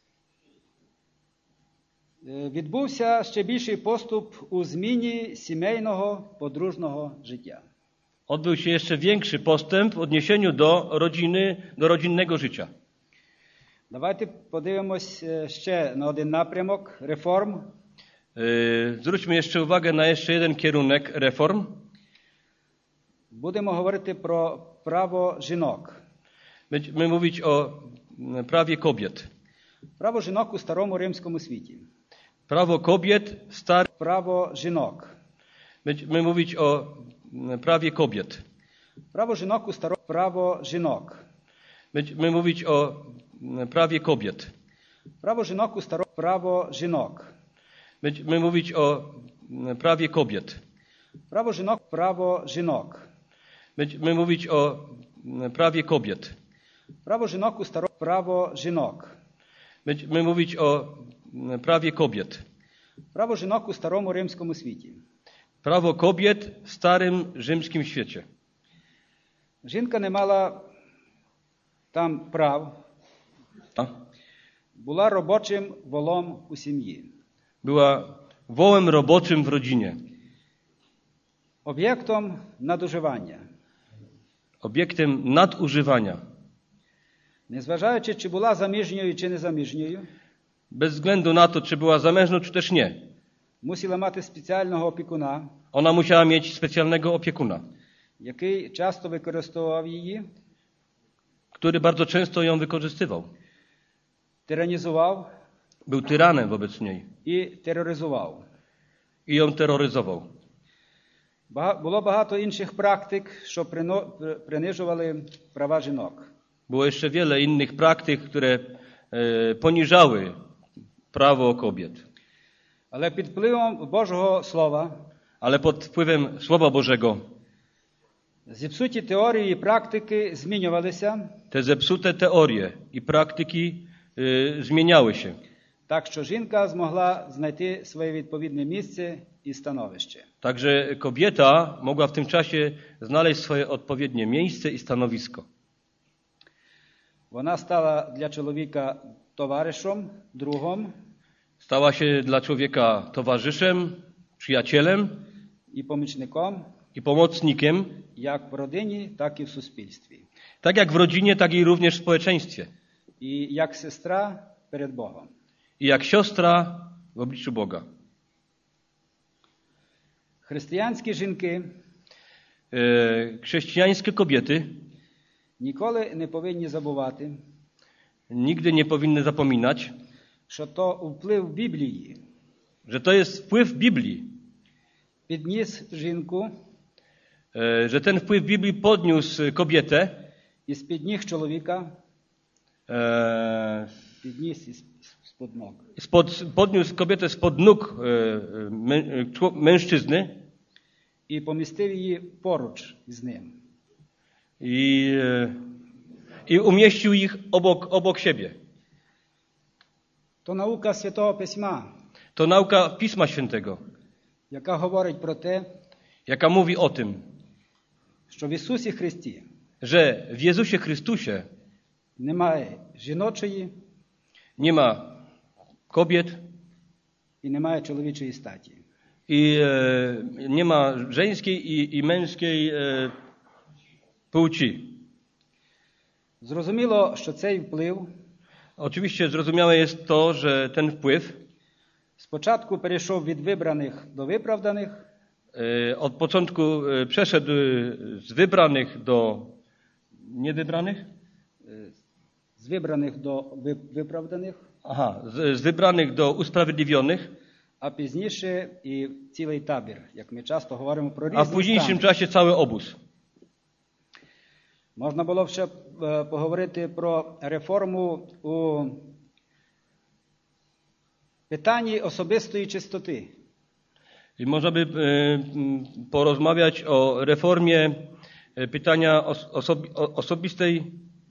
Е, Відбувся ще більший поступ у зміні сімейного подружного життя. Odbył się jeszcze większy postęp w odniesieniu do rodziny, do rodzinnego życia. Давайте подивимось е, ще на один напрямок реформ. E, zwróćmy jeszcze uwagę na jeszcze jeden kierunek reform. Будемо говорити про право жінок. Będziemy mówić o prawie kobiet. Право жінок у старому римському світі. Prawo kobiet, stare. Право жінок. Będziemy mówić o prawie kobiet. Право жінок у старому право жінок. Będziemy mówić o prawie kobiet. Право жінок у старому право жінок. Będziemy mówić o prawie kobiet. Право жінок право жінок. Będziemy mówić o prawie kobiet. Право жінок у старому право жінок. Będziemy mówić o prawie kobiet. Право жінок у старому римському світі. Prawo kobiet w starym rzymskim świecie. Жінка не мала там прав, A? була робочим волом у сім'ї. Była wołem roboczym w rodzinie. Об'єктом надуживання. Obiektem nadużywania. Незважаючи, чи була заміжньою, чи не заміжньою, Bez względu na to, czy była zamężną, czy też nie. мусила мати спеціального опікуна, Ona musiała mieć specjalnego opiekuna, який часто використовував її, który bardzo często ją wykorzystywał. тиранізував Był tyranem wobec niej і тероризував. i ją terroryzował. Бага- Було багато інших практик, що прино- при- принижували права жінок. Było jeszcze wiele innych praktyk, które e, poniżały prawo kobiet. Але під впливом Божого Слова Ale pod wpływem Słowa Bożego зіпсуті теорії і практики змінювалися, te zepsute teorie i praktyki e, zmieniały się. так що жінка змогла знайти своє відповідне місце і становище. Także kobieta mogła w tym czasie znaleźć swoje odpowiednie miejsce i stanowisko. Вона стала для чоловіка товаришем, другом Stała się dla człowieka towarzyszem, przyjacielem і помічником, i pomocnikiem, як в родині, так і в суспільстві. tak jak w rodzinie, tak i również w społeczeństwie. І як сестра перед Богом. I jak siostra w obliczu Boga. Християнські жінки E, Chrześcijańskie kobiety ніколи не повинні забувати, nigdy nie powinny zapominać, що то вплив Біблії że to jest wpływ Biblii, підніс жінку e, że ten wpływ Biblii podniósł kobietę, і з-під ніг чоловіка e, підніс із з-під ног. spod, podniósł kobietę spod nóg e, mę, czło- mężczyzny І помістив її поруч з ним. i, e, i umieścił ich obok, obok siebie. То наука Святого Письма, To nauka Pisma Świętego, яка говорить про те, jaka mówi o tym, що в Ісусі Христі że w Jezusie Chrystusie немає жіночої nie ma kobiet і немає чоловічої статі. i e, nie ma żeńskiej i, i męskiej e, płci. Зрозуміло, що цей вплив Oczywiście zrozumiałe jest to, że ten wpływ спочатку перейшов від вибраних до виправданих, e, od początku e, przeszedł e, z wybranych do niewybranych. з вибраних до ви- виправданих, Aha, z, z wybranych do usprawiedliwionych, а пізніше і цілий табір, як ми часто говоримо про a w різні późniejszym стани. czasie cały obóz. Можна було б ще е, поговорити про реформу у питанні особистої чистоти. I można by e, m, porozmawiać o reformie e, pytania os, osobi, o, osobistej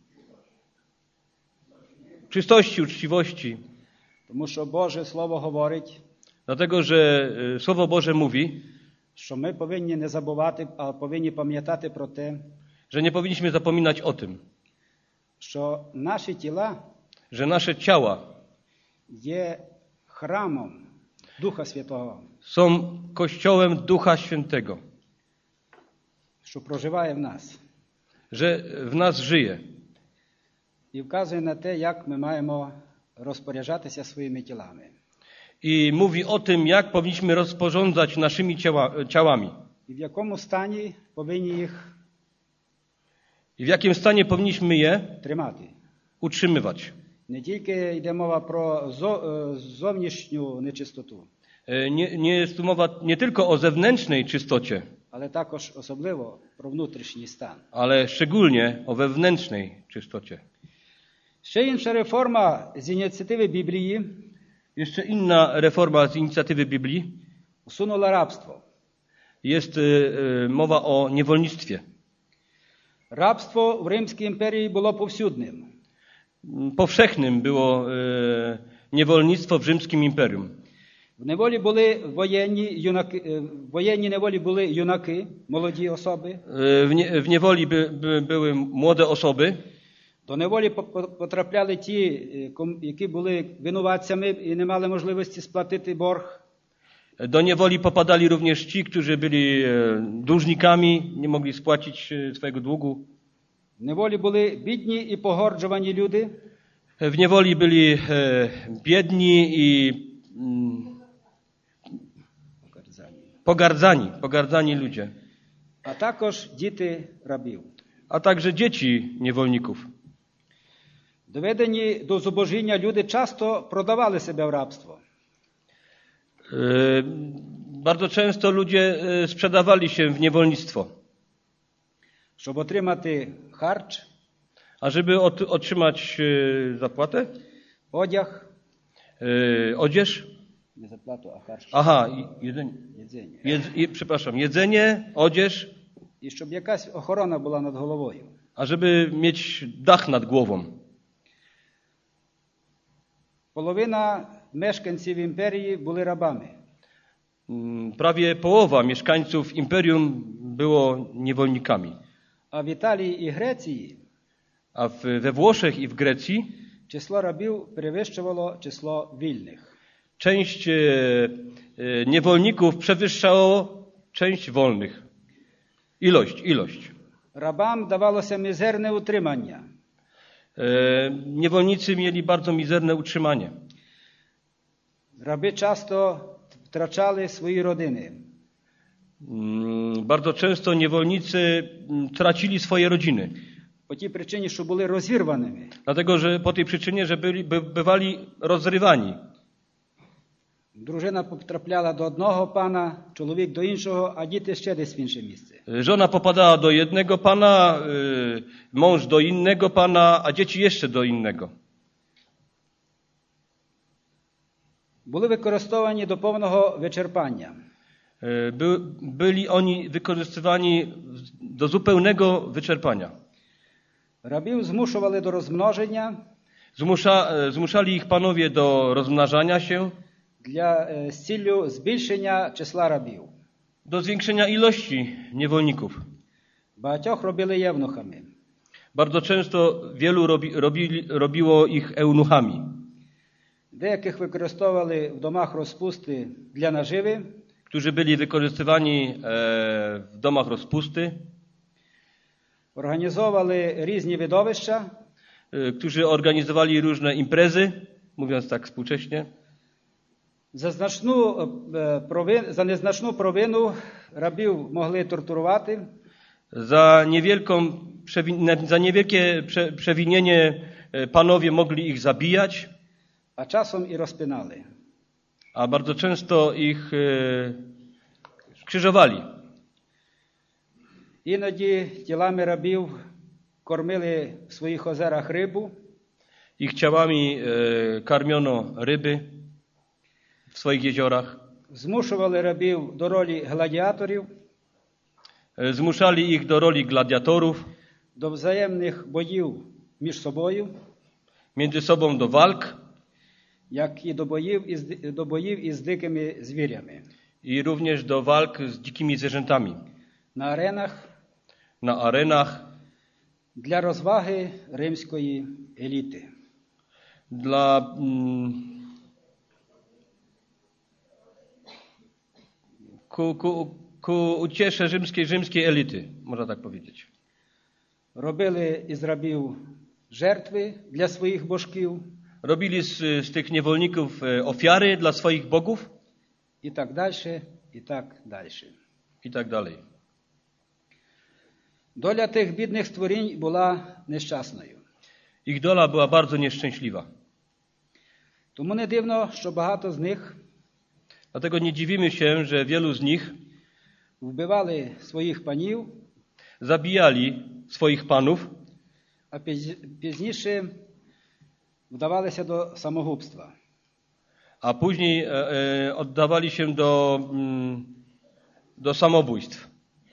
czystości, uczciwości. Тому що Боже Слово говорить, Dlatego, że e, Słowo Boże mówi, що ми повинні не забувати, а повинні пам'ятати про те, że nie powinniśmy zapominać o tym, що наші тіла że nasze ciała є храмом Духа Святого, są Kościołem Ducha Świętego, що проживає в нас. że w nas żyje. І вказує на те, як ми маємо розпоряджатися своїми тілами. I mówi o tym, jak powinniśmy rozporządzać naszymi ciała, ciałami І в якому стані повинні їх i w jakim stanie powinniśmy je тримати. utrzymywać. Не тільки йде мова про зо- е, зовнішню нечистоту, E, Nie, nie jest tu mowa nie tylko o zewnętrznej czystocie, але також особливо про внутрішній стан. ale szczególnie o wewnętrznej czystocie. Ще інша реформа з ініціативи Біблії Jeszcze inna reforma z inicjatywy Biblii усунула рабство. jest e, e, mowa o niewolnictwie. Рабство в Римській імперії було повсюдним. Powszechnym było e, niewolnictwo w rzymskim imperium. В неволі були воєнні юнаки, е, в воєнній неволі були юнаки, молоді особи. E, W, nie, w niewoli by, by, były młode osoby, До неволі по- по- потрапляли ті, е, ком- які були винуватцями і не мали можливості сплатити борг. do niewoli popadali również ci, którzy byli e, dłużnikami, nie mogli spłacić e, swojego długu. В неволі були бідні і погорджувані люди. W niewoli byli e, biedni i mm, pogardzani, pogardzani ludzie, А також діти рабів. a także dzieci niewolników. Доведені до зубожіння люди часто продавали себе в рабство. E, Bardzo często ludzie e, sprzedawali się w niewolnictwo, Щоб отримати харч, a żeby ot- otrzymać e, zapłatę, одяг, e, odzież, не заплату, а харч, aha, i- jedzenie, їдзення. jedz, i, przepraszam, jedzenie, odzież, І щоб якась охорона була над головою. a żeby mieć dach nad głową. Половина мешканців імперії були рабами. Mm, Prawie połowa mieszkańców imperium było niewolnikami, А в Італії і Греції a w, we Włoszech i w Grecji число рабів перевищувало число вільних. część e, e, niewolników przewyższało część wolnych. Ilość, ilość. Рабам давалося мізерне утримання. E, Niewolnicy mieli bardzo mizerne utrzymanie. Раби часто втрачали свої родини. Mm, Bardzo często niewolnicy mm, tracili swoje rodziny. По тій причині, що були розірваними. Dlatego, że po tej przyczynie, że byli, by, bywali rozrywani. Дружина потрапляла до одного пана, чоловік до іншого, а діти ще десь в інше місце. Żona popadała do jednego pana, y, mąż do innego pana, a dzieci jeszcze do innego. Були використовані до повного вичерпання. Y, By, byli oni wykorzystywani do zupełnego wyczerpania. Рабів змушували до розмноження Zmusza, y, zmuszali ich panowie do rozmnażania się, для е, з ціллю збільшення числа рабів. do zwiększenia ilości niewolników. Багатьох робили євнухами. Bardzo często wielu robi, robili, robiło ich eunuchami. Деяких використовували в домах розпусти для наживи, Którzy byli wykorzystywani e, w domach rozpusty, організовували різні видовища, e, którzy organizowali różne imprezy, mówiąc tak współcześnie. за значну е, провин, за незначну провину рабів могли тортурувати, Za, niewielką, przewi- za niewielkie prze, przewinienie e, panowie mogli ich zabijać, а часом і розпинали. a bardzo często ich e, krzyżowali. Іноді тілами рабів кормили в своїх озерах рибу, Ich ciałami e, karmiono ryby w swoich jeziorach. змушували рабів до ролі гладіаторів, E, Zmuszali ich do roli gladiatorów, до взаємних боїв між собою, między sobą do walk як і до боїв із, ди- до боїв із дикими звірями. i również do walk z dzikimi zwierzętami. На аренах Na arenach для розваги римської еліти. dla mm, ku, ku, ku uciesze rzymskiej, rzymskiej elity, można tak powiedzieć. Робили із рабів жертви для своїх божків Robili z, z tych niewolników e, ofiary dla swoich bogów і так далі, і так далі. i tak dalej. Доля тих бідних створінь була нещасною. Ich dola była bardzo nieszczęśliwa. Тому не дивно, що багато з них Dlatego nie dziwimy się, że wielu z nich вбивали своїх панів, zabijali swoich panów, а піз- пізніше вдавалися до самогубства. a później e, e, oddawali się do, mm, do samobójstw.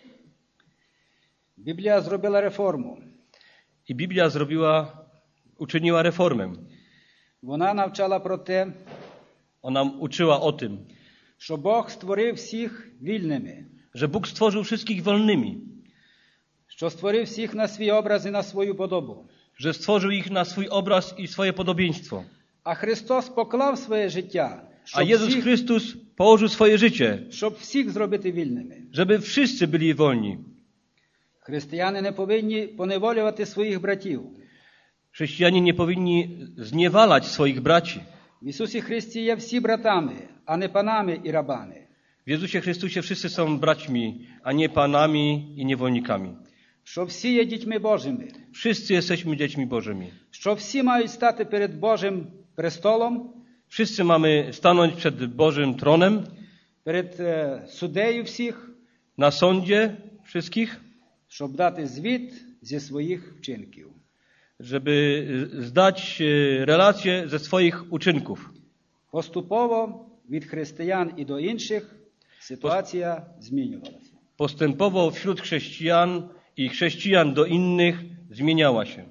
Біблія зробила реформу. I Biblia zrobiła, uczyniła reformę. Вона навчала про те, Ona uczyła o tym, що Бог створив всіх вільними, że Bóg stworzył wszystkich wolnymi, що створив всіх на свій образ і на свою подобу. że stworzył ich na swój obraz i swoje podobieństwo. А Христос поклав своє життя, A щоб Jezus всіх, Chrystus położył swoje życie, щоб всіх зробити вільними. żeby wszyscy byli wolni. Християни не повинні поневолювати своїх братів. Chrześcijanie nie powinni zniewalać swoich braci. В Ісусі Христі є всі братами, а не панами і рабами. W Jezusie Chrystusie wszyscy są braćmi, a nie panami i niewolnikami. Що всі є дітьми Божими. Wszyscy jesteśmy dziećmi Bożymi. Що всі мають стати перед Божим престолом, Wszyscy mamy stanąć przed Bożym tronem, перед е, суддею всіх, na sądzie wszystkich, щоб дати звіт зі своїх вчинків. żeby zdać e, relacje ze swoich uczynków. Поступово від християн і до інших ситуація змінювалася. Postępowo wśród chrześcijan i chrześcijan do innych zmieniała się.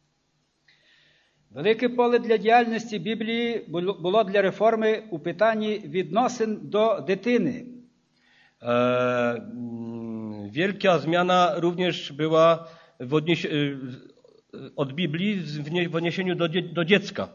Велике поле для діяльності Біблії було було для реформи у питанні відносин до дитини. E, mm, wielka zmiana również była w odnieś- e, od Biblii w wnie- w odniesieniu do, dzie- do dziecka.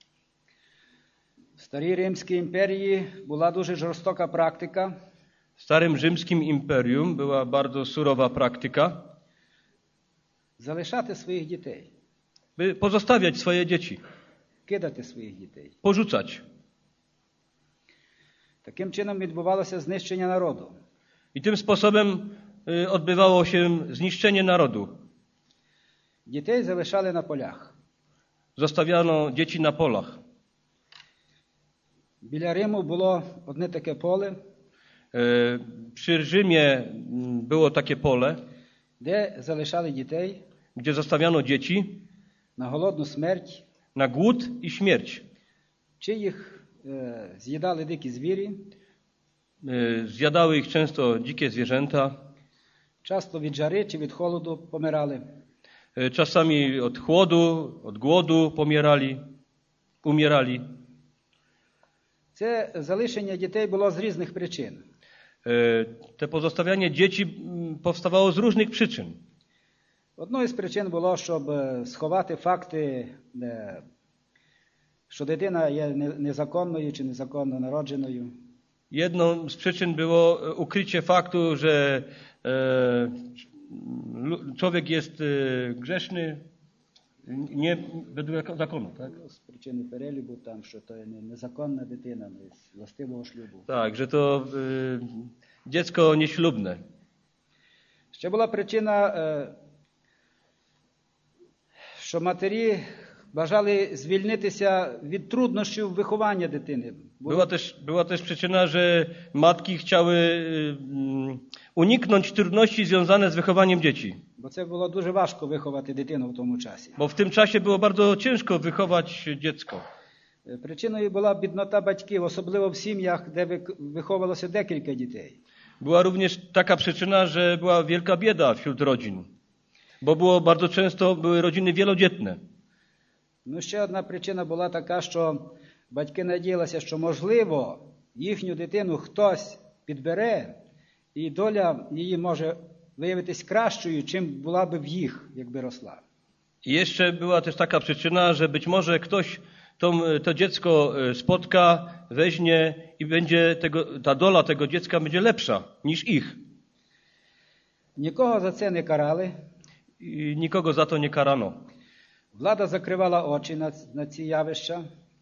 В Старій Римській імперії була дуже жорстока практика W starym rzymskim imperium była bardzo surowa praktyka, залишати своїх дітей, by pozostawiać swoje dzieci, кидати своїх дітей. porzucać. Таким чином відбувалося знищення народу. I tym sposobem y, odbywało się zniszczenie narodu. Дітей залишали на полях. Zostawiano dzieci na polach. Біля Риму було одне таке поле, E, Przy Rzymie mm, było takie pole, де залишали дітей gdzie zostawiano dzieci на голодну смерть, na głód i śmierć. чи їх е, з'їдали дикі звірі, E, Zjadały ich często dzikie zwierzęta, часто від жари чи від холоду помирали. e, czasami od chłodu, od głodu pomierali, umierali. Це залишення дітей було з різних причин. E, Te pozostawianie dzieci mm, powstawało z różnych przyczyn. Одною з причин було, щоб е, сховати факти, е, що дитина є не- незаконною чи незаконно народженою. Jedną z przyczyn było e, ukrycie faktu, że e, lu- człowiek jest e, grzeszny nie według zakonu. Tak? З причини перелюбу, там, що то є не- незаконна дитина, не з властивого шлюбу. Tak, że to e, dziecko nieślubne. Ще була причина, е, що матері бажали звільнитися від труднощів виховання дитини. Бо Była też, była też przyczyna, że matki chciały e, mm, uniknąć trudności związane z wychowaniem dzieci. Бо це було дуже важко виховати дитину в тому часі. Bo w tym czasie było bardzo ciężko wychować dziecko. Е, Причиною була біднота батьків, особливо в сім'ях, де вик- виховувалося декілька дітей. Była również taka przyczyna, że była wielka bieda wśród rodzin. Bo było bardzo często były rodziny wielodzietne. Ну, ще одна причина була така, що батьки надіялися, що, можливо, їхню дитину хтось підбере, і доля її може виявитись кращою, чим була би в їх, якби росла. I jeszcze była też taka przyczyna, że być może ktoś to, to dziecko e, spotka, weźmie i będzie tego, ta dola tego dziecka będzie lepsza niż ich. Нікого за це не карали. I nikogo za to nie karano. Влада закривала очі на, на ці явища.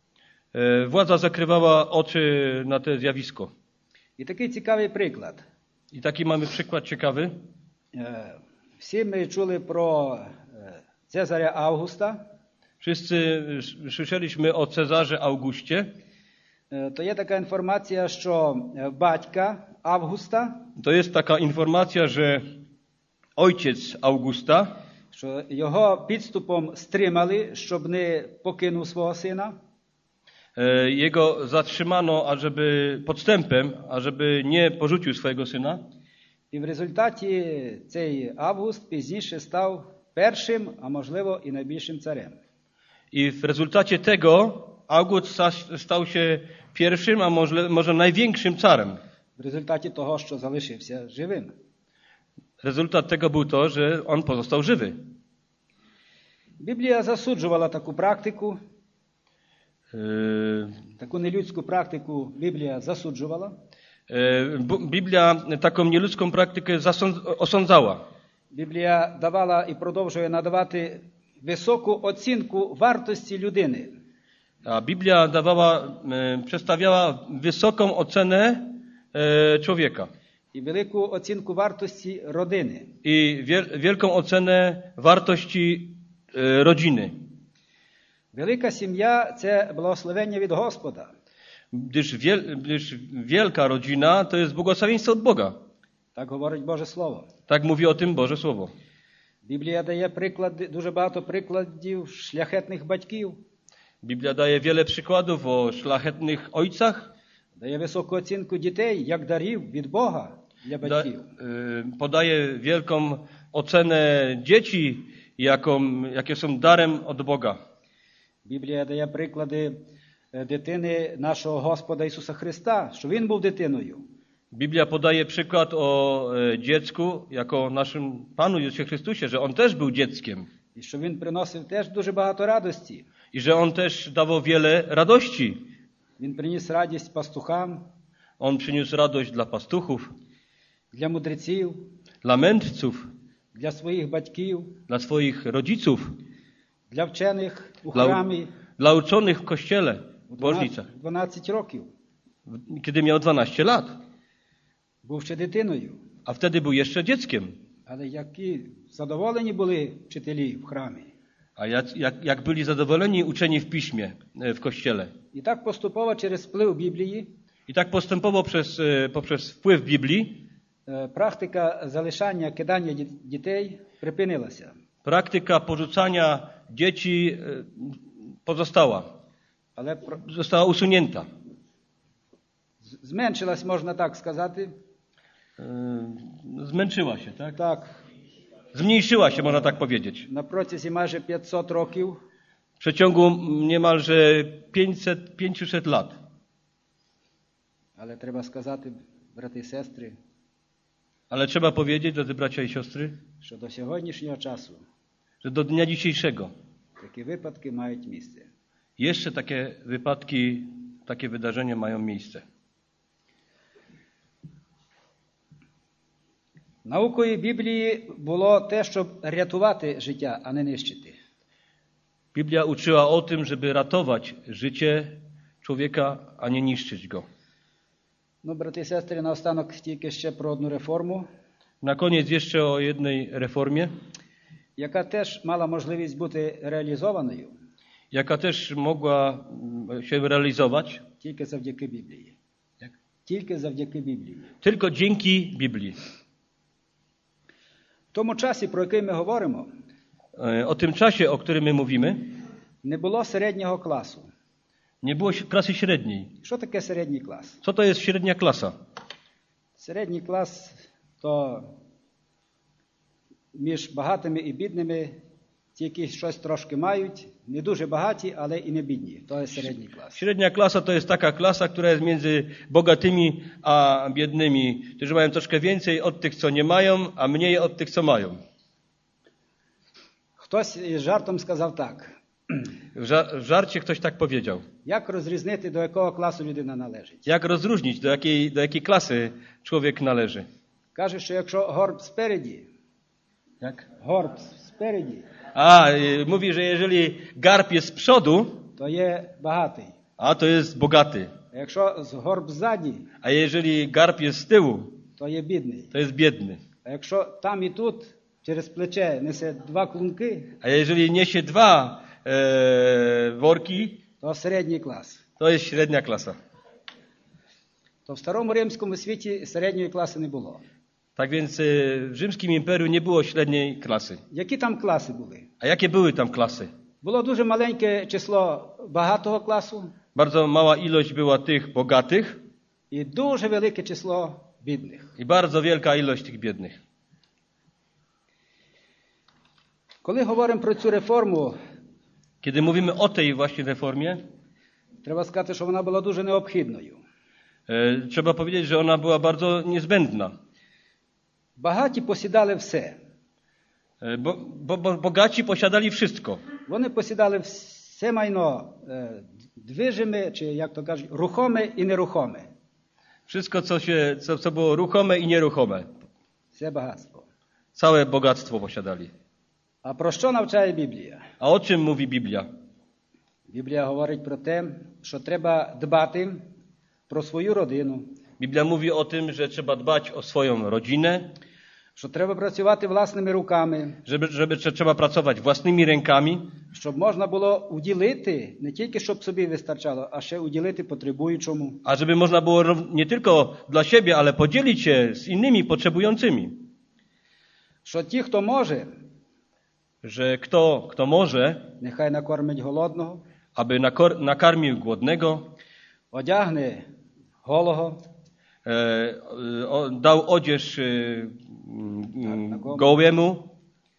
E, Władza zakrywała oczy na to zjawisko. І такий цікавий приклад. I taki mamy przykład ciekawy. Е, Всі ми чули про е, Цезаря Августа. Wszyscy sz- słyszeliśmy o Cezarze Augustie. Е, То є така інформація, що е, батька Августа, To jest taka informacja, że ojciec Augusta, що його підступом стримали, щоб не покинув свого сина. e, jego zatrzymano ażeby podstępem, ażeby nie porzucił swojego syna. І в результаті цей Август пізніше став першим, а можливо і найбільшим царем. I w rezultacie tego August sta- stał się pierwszym, a może, może największym carem. В результаті того, що залишився живим. Rezultat tego był to, że on pozostał żywy. Біблія засуджувала таку практику, E, таку нелюдську практику Біблія засуджувала. e, Bu- Biblia taką nieludzką praktykę zasąd- osądzała. Біблія давала і продовжує надавати високу оцінку вартості людини. A Biblia dawała, e, przedstawiała wysoką ocenę e, człowieka І велику оцінку вартості родини. i wiel- wielką ocenę wartości e, rodziny. Велика сім'я – це благословення від Господа. Gdyż, wiel, gdyż wielka rodzina to jest błogosławieństwo od Boga. Так говорить Боже Слово. Tak mówi o tym Boże Słowo. Біблія дає приклади, дуже багато прикладів шляхетних батьків, Biblia daje wiele przykładów o szlachetnych ojcach. дає високу оцінку дітей, як дарів від Бога для Da, батьків. y, podaje wielką ocenę dzieci, jaką, jakie są darem od Boga. Біблія дає приклади е, дитини нашого Господа Ісуса Христа, що Він був дитиною. Biblia podaje przykład o e, dziecku, jako naszym Panu Jezusie Chrystusie, że On też był dzieckiem І що Він приносив теж дуже багато радості. i że On też dawał wiele radości. Він приніс радість пастухам, On przyniósł radość dla pastuchów, для мудреців, dla mędrców, для своїх батьків, dla swoich rodziców, для вчених у dla, храмі dla uczonych w kościele, w у bożnicach, дванадцять років. w- kiedy miał dwanaście lat, Був ще дитиною. a wtedy był jeszcze dzieckiem. Але які задоволені були вчителі в храмі. A jak, jak, jak byli zadowoleni uczeni w piśmie, e, w kościele. І так поступово через вплив Біблії I tak postępowo przez, e, poprzez wpływ Biblii е, практика залишання, кидання ді- дітей припинилася. praktyka porzucania dzieci e, pozostała, Але про- została usunięta. з- зменшилась, можна так сказати. E, Zmęczyła się, tak? Так, Zmniejszyła się, można tak powiedzieć. на протязі майже п'ятсот років W przeciągu niemalże pięćset, pięćset lat. Але треба сказати, брати і сестри, Ale trzeba powiedzieć, drodzy bracia i siostry, що до сьогоднішнього часу że do dnia dzisiejszego такі випадки мають місце. jeszcze takie wypadki, takie wydarzenia mają miejsce. Наукою Біблії було те, щоб рятувати життя, а не нищити. Biblia uczyła o tym, żeby ratować życie człowieka, a nie niszczyć go. Ну, брати і сестри, наостанок тільки ще про одну реформу, Na koniec jeszcze o jednej reformie, яка теж мала можливість бути реалізованою jaka też mogła mm, się realizować тільки завдяки Біблії. Jak? Тільки завдяки Біблії. tylko dzięki Biblii. В тому часі, про який ми говоримо, E, O tym czasie, o którym my mówimy, не було середнього класу. nie było si- klasy średniej. Що таке середній клас? Co to jest średnia klasa? Середній клас – то між багатими і бідними, ті, які щось трошки мають, не дуже багаті, але і не бідні. То є середній клас. Średnia klasa to jest taka klasa, która jest między bogatymi a biednymi, którzy mają troszkę więcej od tych, co nie mają, a mniej od tych, co mają. Хтось із жартом сказав так. W, ża- w żarcie ktoś tak powiedział. Як розрізнити, до якого класу людина належить? Jak rozróżnić, do jakiej, do jakiej klasy człowiek należy? Каже, що якщо горб спереді, Jak? горб спереді, A, y, mówi, że jeżeli garb jest z przodu, то є багатий. a to jest bogaty. А якщо з горб ззаді, A jeżeli garb jest z tyłu, то є бідний. to jest biedny. А якщо там і тут через плече несе два клунки, A jeżeli niesie dwa e, worki, то середній клас. to jest średnia klasa. То в старому римському світі середньої класи не було. Tak więc e, w rzymskim imperium nie było średniej klasy. Які там класи були? A jakie były tam klasy? Було дуже маленьке число багатого класу Bardzo mała ilość była tych bogatych і дуже велике число бідних. i bardzo wielka ilość tych biednych. Коли говоримо про цю реформу, Kiedy mówimy o tej właśnie reformie, треба сказати, що вона була дуже необхідною. e, trzeba powiedzieć, że ona była bardzo niezbędna. Багаті посідали все. E, bo, bo, bo bogaci posiadali wszystko. Вони посідали все майно е, движиме, чи як то кажуть, рухоме і нерухоме. Wszystko, co, się, co, co było ruchome i nieruchome. Це багатство. Całe bogactwo posiadali. А про що навчає Біблія? A o czym mówi Biblia? Біблія говорить про те, що треба дбати про свою родину, Biblia mówi o tym, że trzeba dbać o swoją rodzinę, що треба працювати власними руками, żeby, żeby że trzeba pracować własnymi rękami, щоб можна було уділити, не тільки щоб собі вистачало, а ще уділити потребуючому. a żeby można było row- nie tylko dla siebie, ale podzielić się z innymi potrzebującymi. Що ті, хто може, Że kto, kto może, нехай накормить голодного, aby nakor- nakarmił głodnego, одягне голого, e, e, o, dał odzież e, mm, Nagomu. gołemu,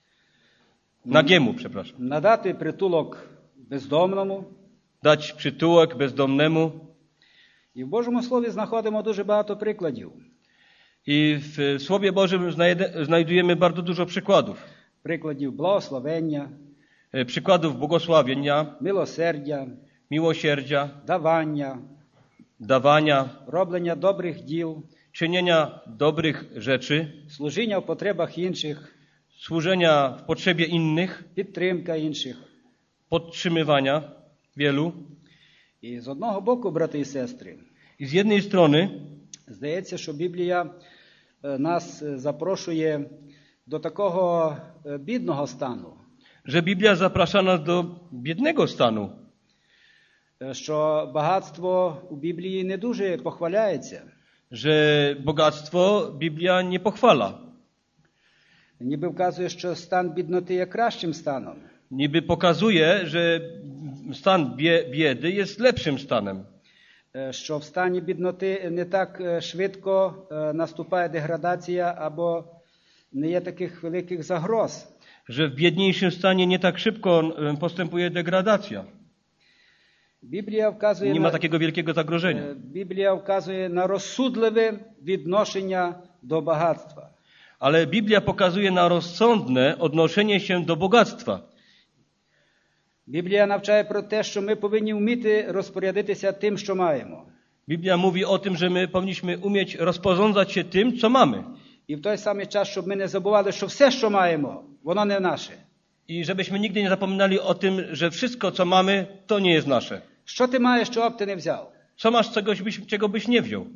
nagiemu, przepraszam, надати притулок бездомному. dać przytułek bezdomnemu. І в Божому Слові знаходимо дуже багато прикладів. I w Słowie Bożym znajde- znajdujemy bardzo dużo przykładów. Прикладів благословення, E, Przykładów błogosławienia, милосердя, miłosierdzia, давання, dawania, роблення добрих діл, czynienia dobrych rzeczy, служіння в потребах інших, służenia w potrzebie innych, підтримка інших. podtrzymywania wielu. І з одного боку, брати і сестри, I z jednej strony здається, що Біблія е, нас е, запрошує до такого е, бідного стану. że Biblia zaprasza nas do biednego stanu. е, що багатство у Біблії не дуже похваляється. Że bogactwo Biblia nie pochwala. Ніби вказує, що стан бідноти є кращим станом. Niby pokazuje, że stan bie, biedy jest lepszym stanem. Е, Що в стані бідноти не так е, швидко е, наступає деградація або не є таких великих загроз. Że w biedniejszym stanie nie tak szybko e, postępuje degradacja. Біблія вказує, Nie ma на, takiego wielkiego zagrożenia. е, Біблія вказує на розсудливе відношення до багатства. Ale Biblia pokazuje na rozsądne odnoszenie się do bogactwa. Біблія навчає про те, що ми повинні вміти розпорядитися тим, що маємо. Biblia mówi o tym, że my powinniśmy umieć rozporządzać się tym, co mamy. І в той самий час, щоб ми не забували, що все, що маємо, воно не наше. I żebyśmy nigdy nie zapominali o tym, że wszystko, co mamy, to nie jest nasze. Що ти маєш, чого б ти не взяв? Co masz, czegoś byś, czego byś nie wziął?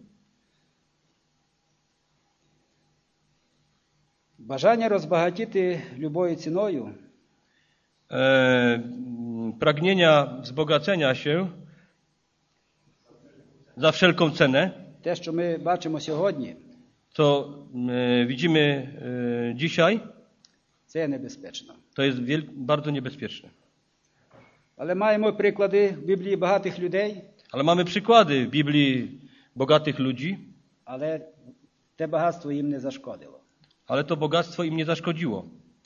Бажання розбагатіти любою ціною E, pragnienia wzbogacenia się za wszelką cenę, те, що ми бачимо сьогодні, co e, widzimy e, dzisiaj, це є небезпечно. to jest wiel- bardzo niebezpieczne. Але маємо приклади в Біблії багатих людей, Ale mamy przykłady w Biblii bogatych ludzi, але те багатство їм не зашкодило. ale to bogactwo im nie zaszkodziło.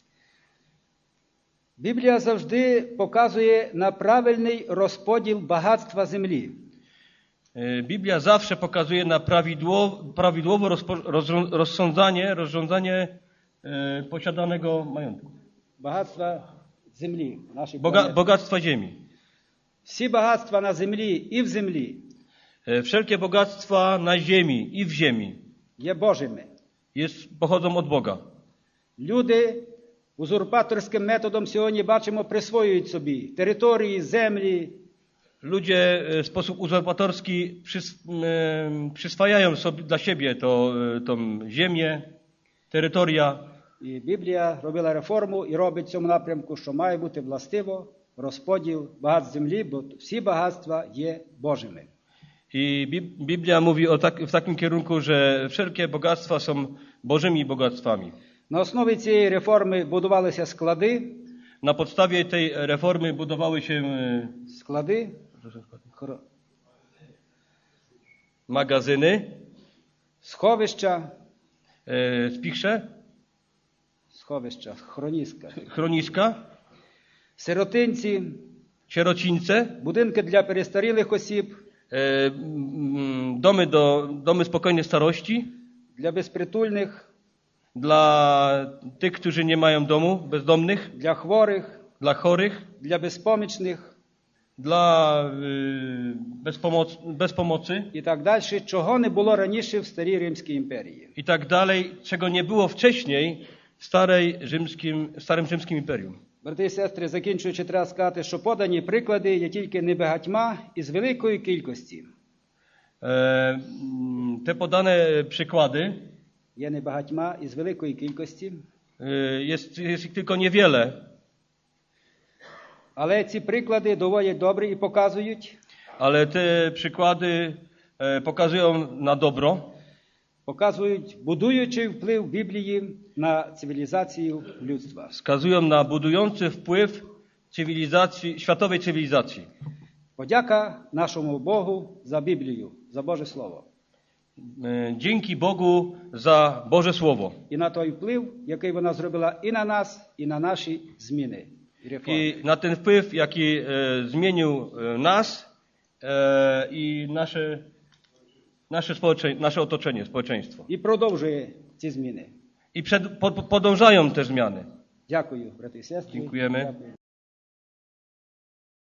Біблія завжди показує на правильний розподіл багатства землі. E, Biblia zawsze pokazuje na prawidłowo, prawidłowo rozpo, rozrząd- rozsądzanie, rozrządzanie e, posiadanego majątku. Багатства землі, нашої Boga, планети. bogactwa ziemi. Всі багатства на землі і в землі E, Wszelkie bogactwa na ziemi i w ziemi є Божими. jest, pochodzą od Boga. Люди узурпаторським методом сьогодні бачимо присвоюють собі території, землі, Ludzie e, w sposób uzurpatorski przys, e, przyswajają sobie dla siebie to, e, tą ziemię, terytoria. і Біблія робила реформу і робить в цьому напрямку, що має бути властиво розподіл багатств землі, бо всі багатства є Божими. I Bib- Biblia mówi o tak, w takim kierunku, że wszelkie bogactwa są Bożymi bogactwami. На основі цієї реформи будувалися склади, Na podstawie tej reformy budowały się e, склади, хро- magazyny, сховища, e, spichrze, сховища, хроніска, chroniska, сиротинці, sierocińce, будинки для перестарілих осіб, e, mm, domy, do, domy spokojnej starości для безпритульних, dla tych, którzy nie mają domu, bezdomnych, для хворих, dla chorych, для безпомічних dla y, bez, pomoc, bez pomocy і так далі, чого не було раніше в старій Римській імперії. i tak dalej, czego nie było wcześniej w starej rzymskim, starym rzymskim imperium. Брати і сестри, закінчуючи, треба сказати, що подані приклади є тільки небагатьма із великої кількості. E, mm, te podane przykłady, Є небагатьма із великої кількості, y, jest, jest ich tylko niewiele, але ці приклади доводять добре і показують, ale te przykłady e, pokazują na dobro, показують будуючий вплив Біблії на цивілізацію людства. wskazują na budujący wpływ cywilizacji, światowej cywilizacji. Подяка нашому Богу за Біблію, за Боже Слово. E, Dzięki Bogu za Boże Słowo І на той вплив, який вона зробила і на нас, і на наші зміни і реформи. i na ten wpływ, jaki e, zmienił e, nas e, i nasze, nasze, społecze, nasze otoczenie, społeczeństwo. І продовжує ці зміни. I przed, po, podążają te zmiany. Дякую, брати і сестри. Dziękujemy. Дякую.